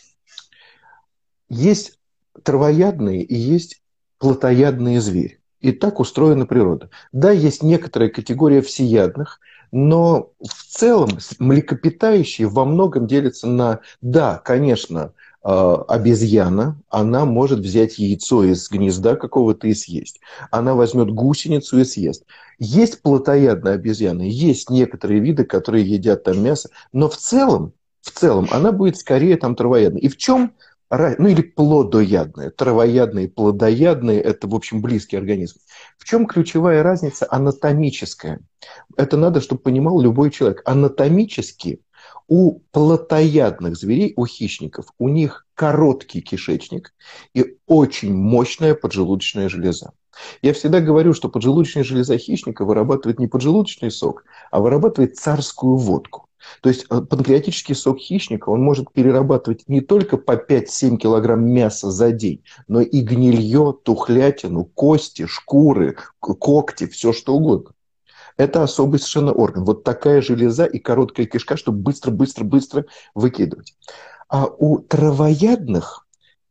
Speaker 2: есть травоядные и есть плотоядные звери. И так устроена природа. Да, есть некоторая категория всеядных, но в целом млекопитающие во многом делятся на, да, конечно, обезьяна, она может взять яйцо из гнезда какого-то и съесть. Она возьмет гусеницу и съест. Есть плотоядные обезьяны, есть некоторые виды, которые едят там мясо, но в целом, в целом она будет скорее там травоядной. И в чем... Ну, или плодоядные. Травоядные, плодоядные – это, в общем, близкий организм. В чем ключевая разница анатомическая? Это надо, чтобы понимал любой человек. Анатомически у плотоядных зверей, у хищников, у них короткий кишечник и очень мощная поджелудочная железа. Я всегда говорю, что поджелудочная железа хищника вырабатывает не поджелудочный сок, а вырабатывает царскую водку. То есть панкреатический сок хищника, он может перерабатывать не только по пять-семь килограмм мяса за день, но и гнилье, тухлятину, кости, шкуры, когти, все что угодно. Это особый совершенно орган. Вот такая железа и короткая кишка, чтобы быстро-быстро-быстро выкидывать. А у травоядных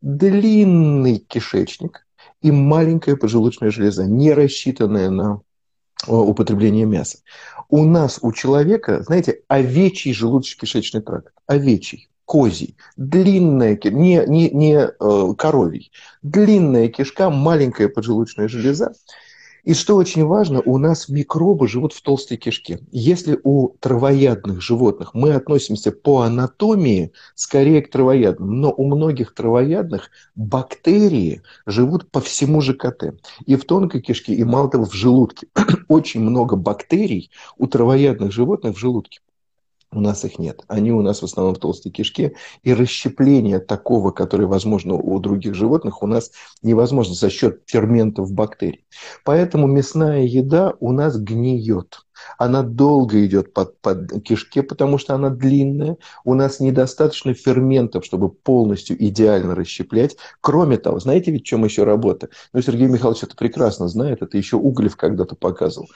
Speaker 2: длинный кишечник и маленькая поджелудочная железа, не рассчитанная на употребление мяса. У нас, у человека, знаете, овечий желудочно-кишечный тракт. Овечий, козий, длинная, не, не, не э, коровий, длинная кишка, маленькая поджелудочная железа. И что очень важно, у нас микробы живут в толстой кишке. Если у травоядных животных мы относимся по анатомии скорее к травоядным, но у многих травоядных бактерии живут по всему ЖКТ. И в тонкой кишке, и мало того, в желудке. Очень много бактерий у травоядных животных в желудке. У нас их нет. Они у нас в основном в толстой кишке. И расщепление такого, которое возможно у других животных, у нас невозможно за счет ферментов бактерий. Поэтому мясная еда у нас гниет. Она долго идет под, под кишке, потому что она длинная. У нас недостаточно ферментов, чтобы полностью идеально расщеплять. Кроме того, знаете ведь в чем еще работа? Ну, Сергей Михайлович это прекрасно знает. Это еще Углев когда-то показывал.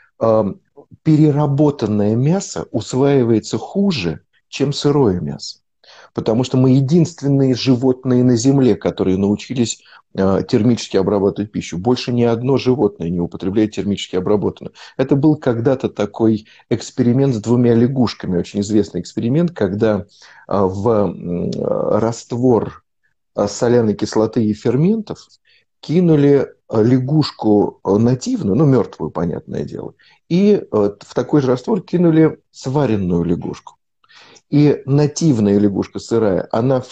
Speaker 2: Переработанное мясо усваивается хуже, чем сырое мясо. Потому что мы единственные животные на Земле, которые научились термически обрабатывать пищу. Больше ни одно животное не употребляет термически обработанную. Это был когда-то такой эксперимент с двумя лягушками, очень известный эксперимент, когда в раствор соляной кислоты и ферментов кинули лягушку нативную, ну, мертвую, понятное дело, и в такой же раствор кинули сваренную лягушку. И нативная лягушка сырая, она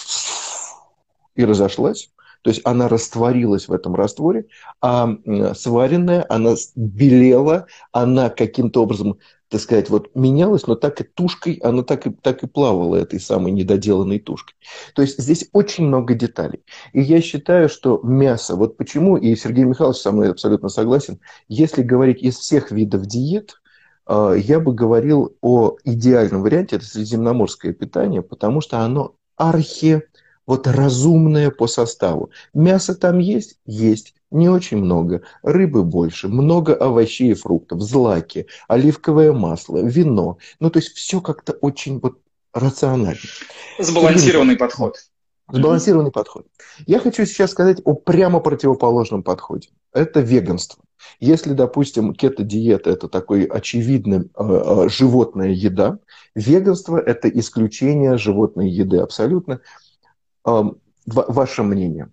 Speaker 2: и разошлась, то есть она растворилась в этом растворе, а сваренная, она белела, она каким-то образом, так сказать, вот менялась, но так и тушкой, она так и, так и плавала этой самой недоделанной тушкой. То есть здесь очень много деталей. И я считаю, что мясо, вот почему, и Сергей Михайлович со мной абсолютно согласен, если говорить из всех видов диет, я бы говорил о идеальном варианте, это средиземноморское питание, потому что оно архи, вот разумное по составу. Мясо там есть? Есть. Не очень много. Рыбы больше. Много овощей и фруктов. Злаки, оливковое масло, вино. Ну, то есть все как-то очень вот рационально.
Speaker 3: Сбалансированный подход.
Speaker 2: Сбалансированный подход. Я хочу сейчас сказать о прямо противоположном подходе. Это веганство. Если, допустим, кето-диета – это такой очевидный э, э, животная еда, веганство – это исключение животной еды абсолютно. Э, ваше мнение?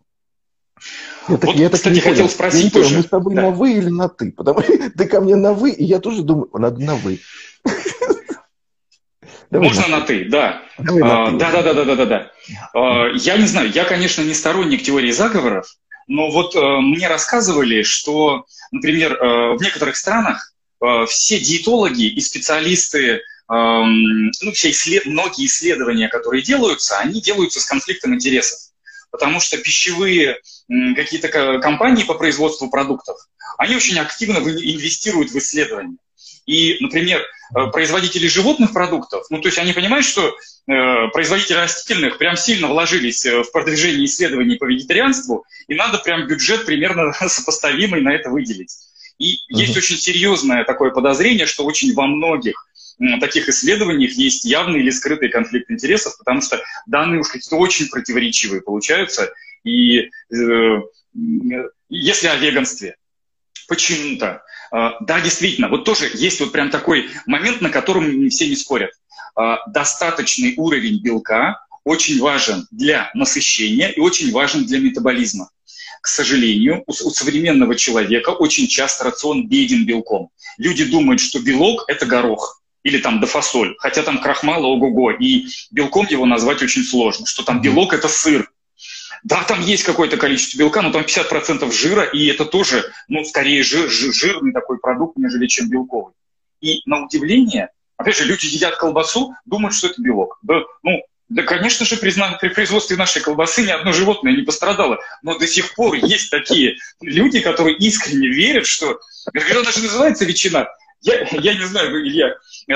Speaker 2: Я так,
Speaker 3: вот,
Speaker 2: я
Speaker 3: кстати,
Speaker 2: так
Speaker 3: хотел спросить
Speaker 2: я
Speaker 3: тоже.
Speaker 2: Мы с тобой да. на «вы» или на «ты»? Потому что ты ко мне на «вы», и я тоже думаю, надо на «вы».
Speaker 3: Давай Можно на «ты», да. Да, да, да, да, да, да, да. Я не знаю, я, конечно, не сторонник теории заговоров, но вот мне рассказывали, что, например, в некоторых странах все диетологи и специалисты эм, ну, все исслед... многие исследования, которые делаются, они делаются с конфликтом интересов. Потому что пищевые м, какие-то компании по производству продуктов, они очень активно инвестируют в исследования. И, например, производители животных продуктов, ну, то есть они понимают, что э, производители растительных прям сильно вложились в продвижение исследований по вегетарианству, и надо прям бюджет примерно сопоставимый на это выделить. И uh-huh. есть очень серьезное такое подозрение, что очень во многих м, таких исследованиях есть явный или скрытый конфликт интересов, потому что данные уж какие-то очень противоречивые получаются. И э, если о веганстве, почему-то, э, да, действительно, вот тоже есть вот прям такой момент, на котором все не спорят. Э, достаточный уровень белка очень важен для насыщения и очень важен для метаболизма. К сожалению, у, у современного человека очень часто рацион беден белком. Люди думают, что белок – это горох или там дофасоль, хотя там крахмала ого-го, и белком его назвать очень сложно, что там белок – это сыр. Да, там есть какое-то количество белка, но там пятьдесят процентов жира, и это тоже, ну, скорее жир, жир, жирный такой продукт, нежели чем белковый. И на удивление, опять же, люди едят колбасу, думают, что это белок. Да, ну, да, конечно же, при, при производстве нашей колбасы ни одно животное не пострадало, но до сих пор есть такие люди, которые искренне верят, что... Она даже называется ветчина. Я, я не знаю, Илья,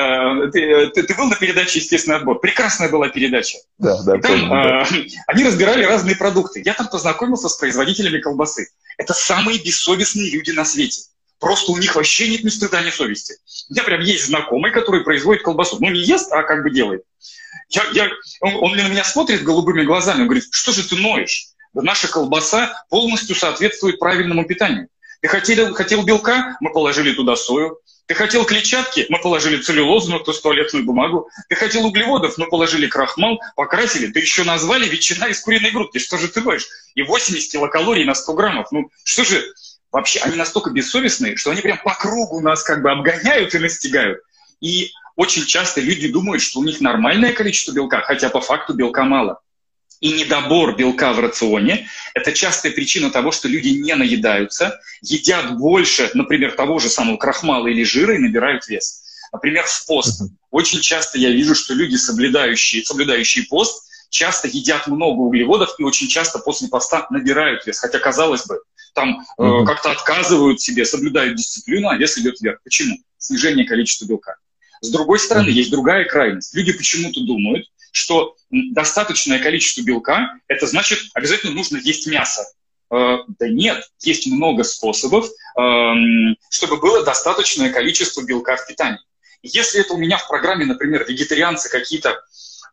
Speaker 3: э, ты, ты, ты был на передаче «Естественный отбор»? Прекрасная была передача.
Speaker 2: Да, да,
Speaker 3: и там
Speaker 2: помню, да.
Speaker 3: Э, они разбирали разные продукты. Я там познакомился с производителями колбасы. Это самые бессовестные люди на свете. Просто у них вообще нет ни стыда, ни совести. У меня прям есть знакомый, который производит колбасу. Ну, не ест, а как бы делает. Я, я, он, он на меня смотрит голубыми глазами, он говорит: что же ты ноешь? Да наша колбаса полностью соответствует правильному питанию. Ты хотел, хотел белка? Мы положили туда сою. Ты хотел клетчатки? Мы положили целлюлозу, ну, то есть туалетную бумагу. Ты хотел углеводов? Мы положили крахмал, покрасили. Ты еще назвали ветчина из куриной грудки. Что же ты ноешь? И восемьдесят килокалорий на сто граммов. Ну, что же... Вообще, они настолько бессовестные, что они прям по кругу нас как бы обгоняют и настигают. И очень часто люди думают, что у них нормальное количество белка, хотя по факту белка мало. И недобор белка в рационе – это частая причина того, что люди не наедаются, едят больше, например, того же самого крахмала или жира и набирают вес. Например, в пост. Очень часто я вижу, что люди, соблюдающие, соблюдающие пост, часто едят много углеводов и очень часто после поста набирают вес. Хотя, казалось бы, там э, mm-hmm. как-то отказывают себе, соблюдают дисциплину, а вес идет вверх. Почему? Снижение количества белка. С другой стороны, mm-hmm. есть другая крайность. Люди почему-то думают, что достаточное количество белка – это значит, обязательно нужно есть мясо. Э, да нет, есть много способов, э, чтобы было достаточное количество белка в питании. Если это у меня в программе, например, вегетарианцы какие-то…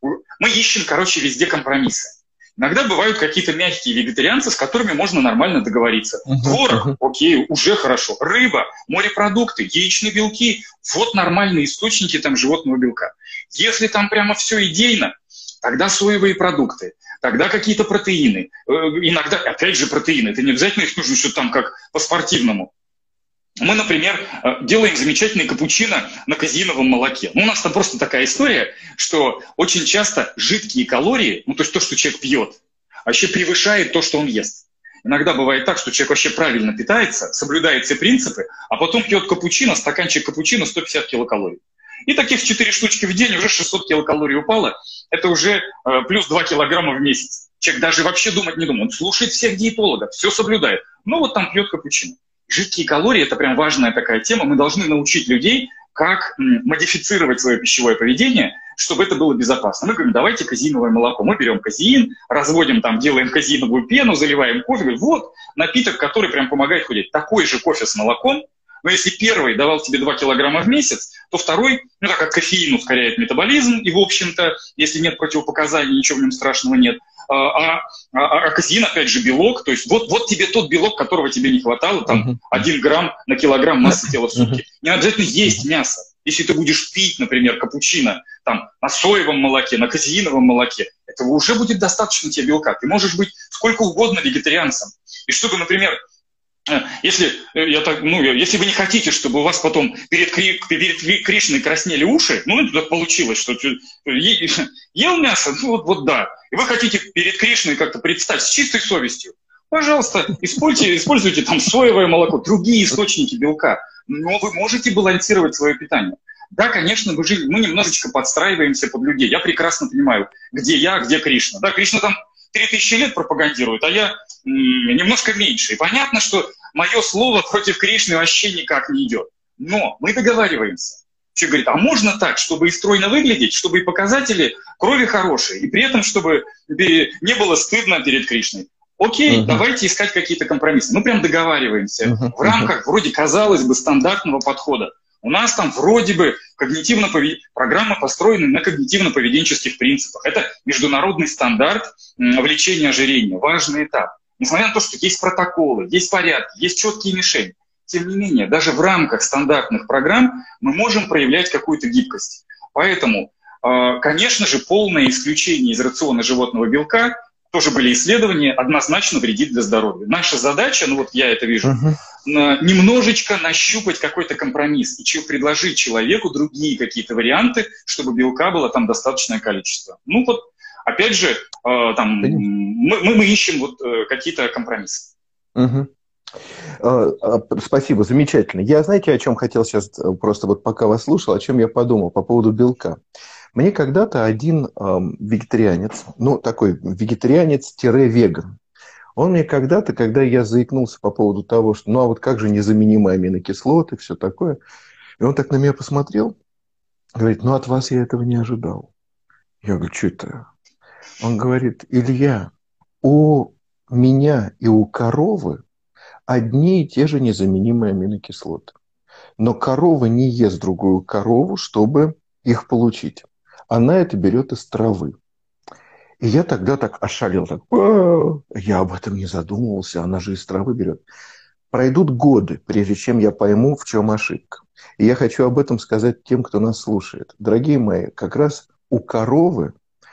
Speaker 3: Мы ищем, короче, везде компромиссы. Иногда бывают какие-то мягкие вегетарианцы, с которыми можно нормально договориться. Uh-huh, Творог, uh-huh. окей, уже хорошо. Рыба, морепродукты, яичные белки. Вот нормальные источники там животного белка. Если там прямо все идейно, тогда соевые продукты, тогда какие-то протеины. Иногда, опять же, протеины. Это не обязательно их нужно что-то там как по-спортивному. Мы, например, делаем замечательный капучино на казеиновом молоке. Ну, у нас там просто такая история, что очень часто жидкие калории, ну, то есть то, что человек пьет, вообще превышает то, что он ест. Иногда бывает так, что человек вообще правильно питается, соблюдает все принципы, а потом пьет капучино, стаканчик капучино сто пятьдесят килокалорий. И таких четыре штучки в день, уже шестьсот килокалорий упало. Это уже э, плюс два килограмма в месяц. Человек даже вообще думать не думает. Он слушает всех диетологов, все соблюдает. Но вот там пьет капучино. Жидкие калории – это прям важная такая тема. Мы должны научить людей, как модифицировать свое пищевое поведение, чтобы это было безопасно. Мы говорим: давайте казеиновое молоко. Мы берем казеин, разводим там, делаем казеиновую пену, заливаем кофе. Говорим: вот напиток, который прям помогает худеть. Такой же кофе с молоком. Но если первый давал тебе два килограмма в месяц, то второй, ну так как кофеин ускоряет метаболизм, и в общем-то, если нет противопоказаний, ничего в нем страшного нет. А, а, а казеин, опять же, белок, то есть вот, вот тебе тот белок, которого тебе не хватало, там один грамм на килограмм массы тела в сутки. Не обязательно есть мясо. Если ты будешь пить, например, капучино там, на соевом молоке, на казеиновом молоке, этого уже будет достаточно тебе белка. Ты можешь быть сколько угодно вегетарианцем. И чтобы, например, Если, я так, ну, если вы не хотите, чтобы у вас потом перед, Кри, перед Кришной краснели уши, ну, это так получилось, что е, ел мясо, ну, вот, вот да, и вы хотите перед Кришной как-то предстать с чистой совестью, пожалуйста, используйте, используйте там соевое молоко, другие источники белка, но вы можете балансировать свое питание. Да, конечно, мы, же, мы немножечко подстраиваемся под людей. Я прекрасно понимаю, где я, где Кришна. Да, Кришна там три тысячи лет пропагандирует, а я м- немножко меньше. И понятно, что мое слово против Кришны вообще никак не идет. Но мы договариваемся. Человек говорит, а можно так, чтобы и стройно выглядеть, чтобы и показатели крови хорошие, и при этом, чтобы не было стыдно перед Кришной. Окей, uh-huh. давайте искать какие-то компромиссы. Мы прям договариваемся uh-huh. в рамках, вроде, казалось бы, стандартного подхода. У нас там вроде бы когнитивно-повед... программа построена на когнитивно-поведенческих принципах. Это международный стандарт м, в лечении ожирения, важный этап. Несмотря на то, что есть протоколы, есть порядки, есть четкие мишени, тем не менее, даже в рамках стандартных программ мы можем проявлять какую-то гибкость. Поэтому, э, конечно же, полное исключение из рациона животного белка, тоже были исследования, однозначно вредит для здоровья. Наша задача, ну вот я это вижу, uh-huh. немножечко нащупать какой-то компромисс и предложить человеку другие какие-то варианты, чтобы белка было там достаточное количество. Ну вот, опять же, э, там, мы, мы, мы ищем вот э, какие-то компромиссы.
Speaker 2: Uh-huh. Спасибо, замечательно. Я, знаете, о чем хотел сейчас, просто вот пока вас слушал, о чем я подумал по поводу белка. Мне когда-то один э, вегетарианец, ну, такой вегетарианец-веган, он мне когда-то, когда я заикнулся по поводу того, что, ну, а вот как же незаменимые аминокислоты, все такое, и он так на меня посмотрел, говорит, ну, от вас я этого не ожидал. Я говорю, что это? Он говорит, Илья, у меня и у коровы одни и те же незаменимые аминокислоты. Но корова не ест другую корову, чтобы их получить. Она это берет из травы. И я тогда так ошалел. Так, я об этом не задумывался, она же из травы берет. Пройдут годы, прежде чем я пойму, в чем ошибка. И я хочу об этом сказать тем, кто нас слушает. Дорогие мои, как раз у коровы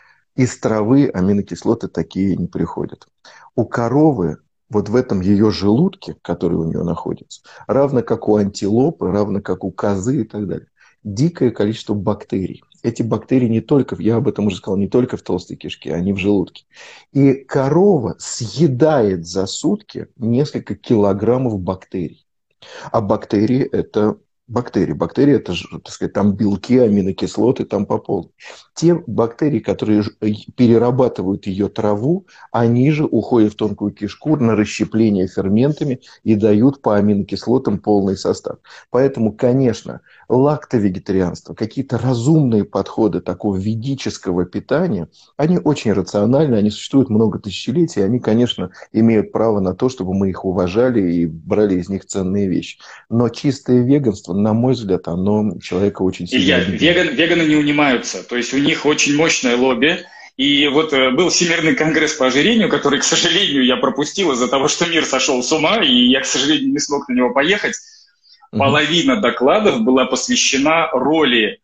Speaker 2: из травы аминокислоты такие не приходят. У коровы вот в этом ее желудке, который у нее находится, равно как у антилопы, равно как у козы и так далее, дикое количество бактерий. Эти бактерии не только, я об этом уже сказал, не только в толстой кишке, они в желудке. И корова съедает за сутки несколько килограммов бактерий. А бактерии – это бактерии. Бактерии – это, так сказать, там белки, аминокислоты, там по полной. Те бактерии, которые перерабатывают ее траву, они же уходят в тонкую кишку на расщепление ферментами и дают по аминокислотам полный состав. Поэтому, конечно, лактовегетарианство, какие-то разумные подходы такого ведического питания, они очень рациональны, они существуют много тысячелетий, они, конечно, имеют право на то, чтобы мы их уважали и брали из них ценные вещи. Но чистое веганство, на мой взгляд, оно человека очень сильно...
Speaker 3: Илья, веган, веганы не унимаются, то есть у них очень мощное лобби. И вот э, был Всемирный конгресс по ожирению, который, к сожалению, я пропустил из-за того, что мир сошел с ума, и я, к сожалению, не смог на него поехать. Mm-hmm. Половина докладов была посвящена роли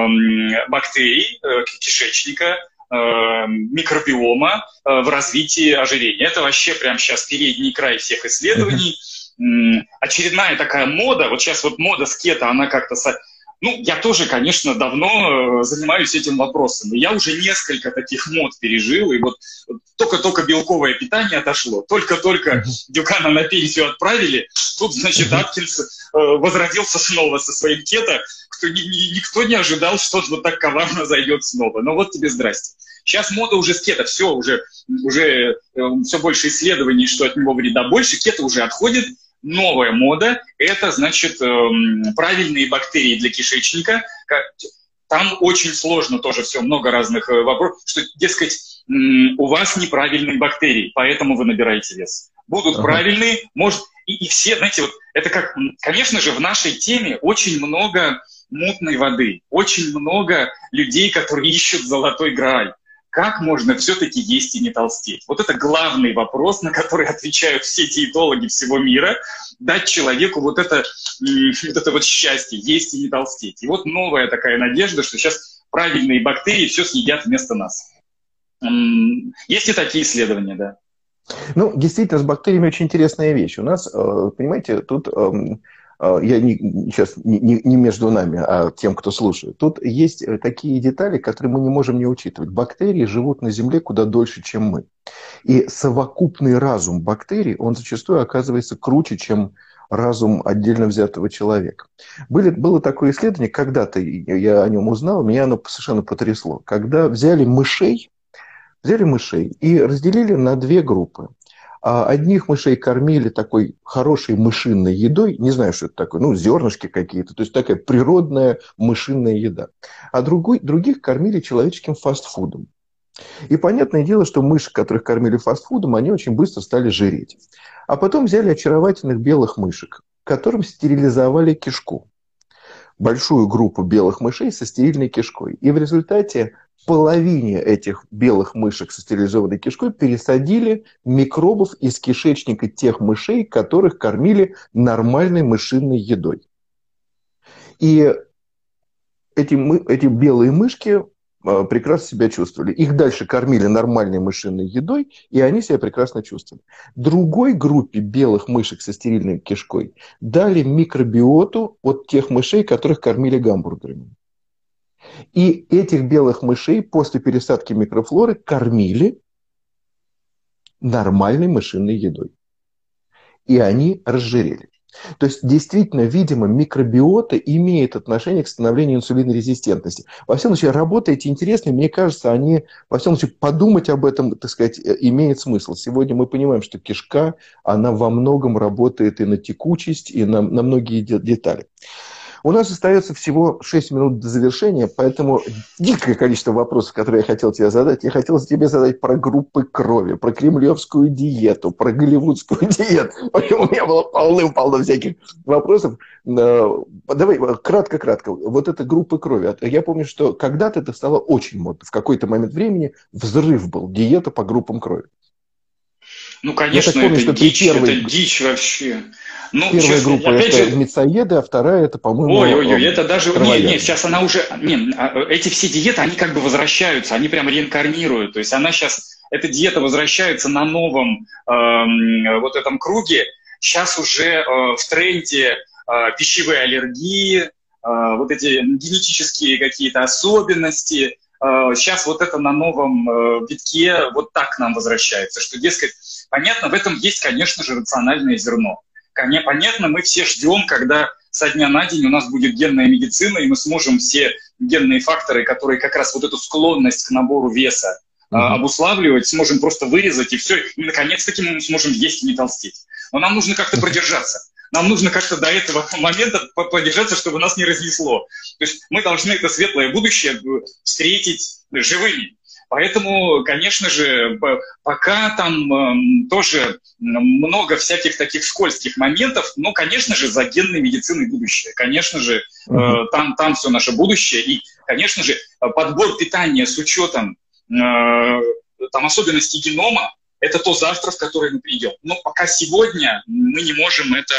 Speaker 3: э, бактерий, э, кишечника, э, микробиома э, в развитии ожирения. Это вообще прямо сейчас передний край всех исследований. Mm-hmm. Очередная такая мода, вот сейчас вот мода с кето, она как-то... Ну, я тоже, конечно, давно занимаюсь этим вопросом. И я уже несколько таких мод пережил. И вот только-только белковое питание отошло. Только-только Дюкана на пенсию отправили. Тут, значит, Аткинс возродился снова со своим кето. Кто, никто не ожидал, что вот так коварно зайдет снова. Но вот тебе здрасте. Сейчас мода уже с кето. Все, уже, уже все больше исследований, что от него вреда больше. Кето уже отходит. Новая мода – это, значит, правильные бактерии для кишечника. Там очень сложно тоже все, много разных вопросов, что, дескать, у вас неправильные бактерии, поэтому вы набираете вес. Будут ага. правильные, может, и, и все, знаете, вот это как, конечно же, в нашей теме очень много мутной воды, очень много людей, которые ищут золотой грааль. Как можно все-таки есть и не толстеть? Вот это главный вопрос, на который отвечают все диетологи всего мира. Дать человеку вот это, вот это вот счастье, есть и не толстеть. И вот новая такая надежда, что сейчас правильные бактерии все съедят вместо нас. Есть и такие исследования, да.
Speaker 2: Ну, действительно, с бактериями очень интересная вещь. У нас, понимаете, тут... Я не, сейчас не, не между нами, а тем, кто слушает. Тут есть такие детали, которые мы не можем не учитывать. Бактерии живут на Земле куда дольше, чем мы. И совокупный разум бактерий, он зачастую оказывается круче, чем разум отдельно взятого человека. Были, было такое исследование, когда-то я о нем узнал, меня оно совершенно потрясло. Когда взяли мышей, взяли мышей и разделили на две группы. Одних мышей кормили такой хорошей мышиной едой, не знаю, что это такое, ну, зернышки какие-то, то есть такая природная мышиная еда. А другой, других кормили человеческим фастфудом. И понятное дело, что мыши, которых кормили фастфудом, они очень быстро стали жиреть. А потом взяли очаровательных белых мышек, которым стерилизовали кишку. Большую группу белых мышей со стерильной кишкой. И в результате половине этих белых мышек со стерилизованной кишкой пересадили микробов из кишечника тех мышей, которых кормили нормальной мышиной едой. И эти, мы, эти белые мышки прекрасно себя чувствовали. Их дальше кормили нормальной мышиной едой, и они себя прекрасно чувствовали. Другой группе белых мышек со стерильной кишкой дали микробиоту от тех мышей, которых кормили гамбургерами. И этих белых мышей после пересадки микрофлоры кормили нормальной мышиной едой. И они разжирели. То есть, действительно, видимо, микробиота имеет отношение к становлению инсулинорезистентности. Во всяком случае, работы эти интересные, мне кажется, они, во всяком случае, подумать об этом, так сказать, имеет смысл. Сегодня мы понимаем, что кишка, она во многом работает и на текучесть, и на, на многие детали. У нас остается всего шесть минут до завершения, поэтому дикое количество вопросов, которые я хотел тебе задать. Я хотел тебе задать про группы крови, про кремлевскую диету, про голливудскую диету. У меня было полным-полно всяких вопросов. Давай, кратко-кратко. Вот это группы крови. Я помню, что когда-то это стало очень модно. В какой-то момент времени взрыв был. Диета по группам крови.
Speaker 3: Ну, конечно, помню, это, дичь, первой... это дичь вообще. Ну,
Speaker 2: Первая честно, группа это же... мясоеды, а вторая это, по-моему...
Speaker 3: Ой-ой-ой, это даже... Нет, нет, сейчас она уже... Нет, эти все диеты, они как бы возвращаются, они прям реинкарнируют. То есть она сейчас... Эта диета возвращается на новом э, вот этом круге. Сейчас уже э, в тренде э, пищевые аллергии, э, вот эти генетические какие-то особенности. Э, сейчас вот это на новом э, витке вот так к нам возвращается. Что, дескать, понятно, в этом есть, конечно же, рациональное зерно. Понятно, мы все ждем, когда со дня на день у нас будет генная медицина, и мы сможем все генные факторы, которые как раз вот эту склонность к набору веса mm-hmm. обуславливать, сможем просто вырезать, и все, и наконец-таки мы сможем есть и не толстеть. Но нам нужно как-то продержаться. Нам нужно как-то до этого момента продержаться, чтобы нас не разнесло. То есть мы должны это светлое будущее встретить живыми. Поэтому, конечно же, пока там э, тоже много всяких таких скользких моментов, но, конечно же, за генной медициной будущее. Конечно же, э, там, там все наше будущее. И, конечно же, подбор питания с учетом э, там, особенностей генома – это то завтра, в которое мы придем. Но пока сегодня мы не можем это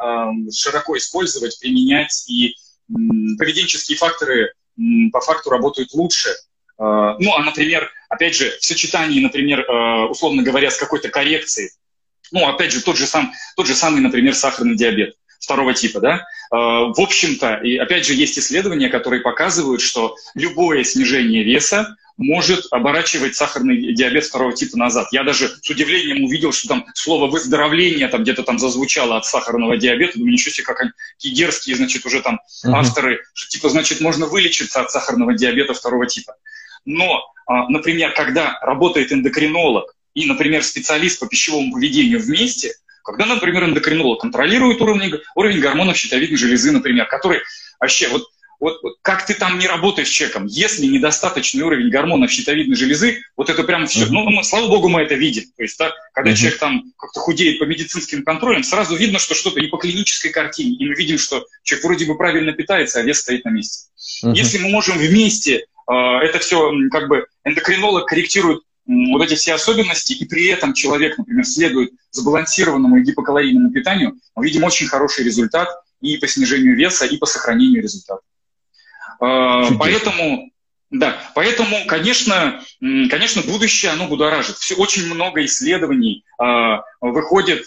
Speaker 3: э, широко использовать, применять. И э, поведенческие факторы э, по факту работают лучше. Ну, а, например, опять же, в сочетании, например, условно говоря, с какой-то коррекцией, ну, опять же, тот же, сам, тот же самый, например, сахарный диабет второго типа, да, в общем-то, и опять же, есть исследования, которые показывают, что любое снижение веса может оборачивать сахарный диабет второго типа назад. Я даже с удивлением увидел, что там слово «выздоровление» там где-то там зазвучало от сахарного диабета. Думаю, ничего себе, как они, какие дерзкие, значит, уже там uh-huh. авторы, что типа, значит, можно вылечиться от сахарного диабета второго типа. Но, например, когда работает эндокринолог и, например, специалист по пищевому поведению вместе, когда, например, эндокринолог контролирует уровень, уровень гормонов щитовидной железы, например, который вообще, вот, вот, вот как ты там не работаешь с человеком, если недостаточный уровень гормонов щитовидной железы, вот это прям все, mm-hmm. ну, мы, слава богу, мы это видим. То есть, да, когда mm-hmm. человек там как-то худеет по медицинским контролям, сразу видно, что что-то не по клинической картине, и мы видим, что человек вроде бы правильно питается, а вес стоит на месте. Mm-hmm. Если мы можем вместе это все, как бы, эндокринолог корректирует вот эти все особенности, и при этом человек, например, следует сбалансированному и гипокалорийному питанию, мы видим очень хороший результат и по снижению веса, и по сохранению результата. Чудесно. Поэтому, да, поэтому, конечно, конечно, будущее, оно будоражит. Все, очень много исследований выходит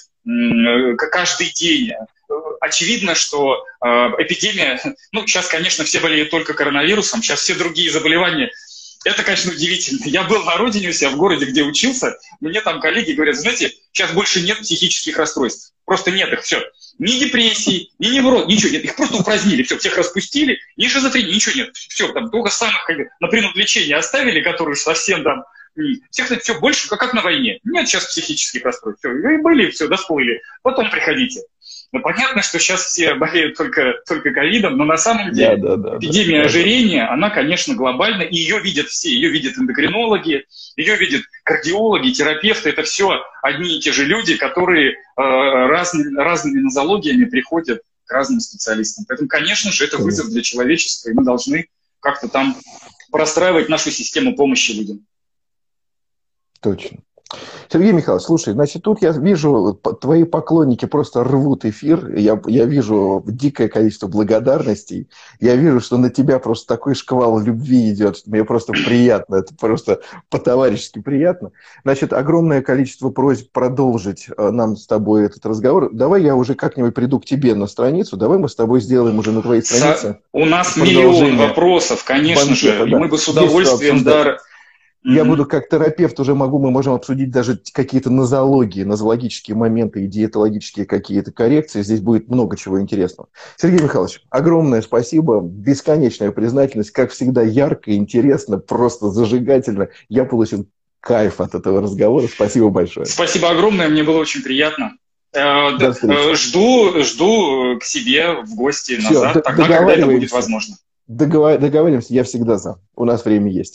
Speaker 3: каждый день. Очевидно, что э, эпидемия, ну, сейчас, конечно, все болеют только коронавирусом, сейчас все другие заболевания Это, конечно, удивительно. Я был на родине у себя, в городе, где учился. Мне там коллеги говорят, знаете, сейчас больше нет психических расстройств. Просто нет их, все. Ни депрессии, ни невроз, ничего нет. Их просто упразднили, все, всех распустили, ни шизофрении, ничего нет. Все, там только самых, на принудлечение оставили, которые совсем там... Всех все больше, как на войне. Нет сейчас психических расстройств. Все, и были, все, досплыли. Потом приходите. Ну, понятно, что сейчас все болеют только, только ковидом, но на самом деле да, да, да, эпидемия да, ожирения, да. она, конечно, глобальна, и ее видят все. Ее видят эндокринологи, ее видят кардиологи, терапевты. Это все одни и те же люди, которые э, разными, разными нозологиями приходят к разным специалистам. Поэтому, конечно же, это вызов для человечества, и мы должны как-то там простраивать нашу систему помощи людям.
Speaker 2: Точно. Сергей Михайлович, слушай, значит, тут я вижу, твои поклонники просто рвут эфир, я, я вижу дикое количество благодарностей, я вижу, что на тебя просто такой шквал любви идет, что мне просто приятно, это просто по-товарищески приятно. Значит, огромное количество просьб продолжить нам с тобой этот разговор. Давай я уже как-нибудь приду к тебе на страницу, давай мы с тобой сделаем уже на твоей странице.
Speaker 3: У нас миллион вопросов, конечно банкета, же, да. И мы бы с удовольствием, да...
Speaker 2: Я mm-hmm. буду как терапевт, уже могу, мы можем обсудить даже какие-то нозологии, нозологические моменты и диетологические какие-то коррекции. Здесь будет много чего интересного. Сергей Михайлович, огромное спасибо, бесконечная признательность, как всегда, ярко, интересно, просто зажигательно. Я получил кайф от этого разговора. Спасибо большое.
Speaker 3: Спасибо огромное, мне было очень приятно. До встречи. Жду, жду к себе в гости Все, назад, тогда, когда это будет возможно.
Speaker 2: Договор... Договариваемся, я всегда за. У нас время есть.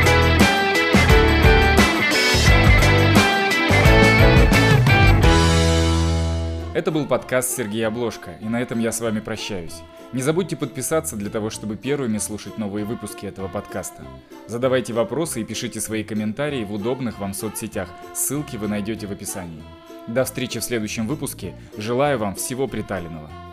Speaker 1: Это был подкаст Сергея Обложка, и на этом я с вами прощаюсь. Не забудьте подписаться для того, чтобы первыми слушать новые выпуски этого подкаста. Задавайте вопросы и пишите свои комментарии в удобных вам соцсетях, ссылки вы найдете в описании. До встречи в следующем выпуске, желаю вам всего приталенного.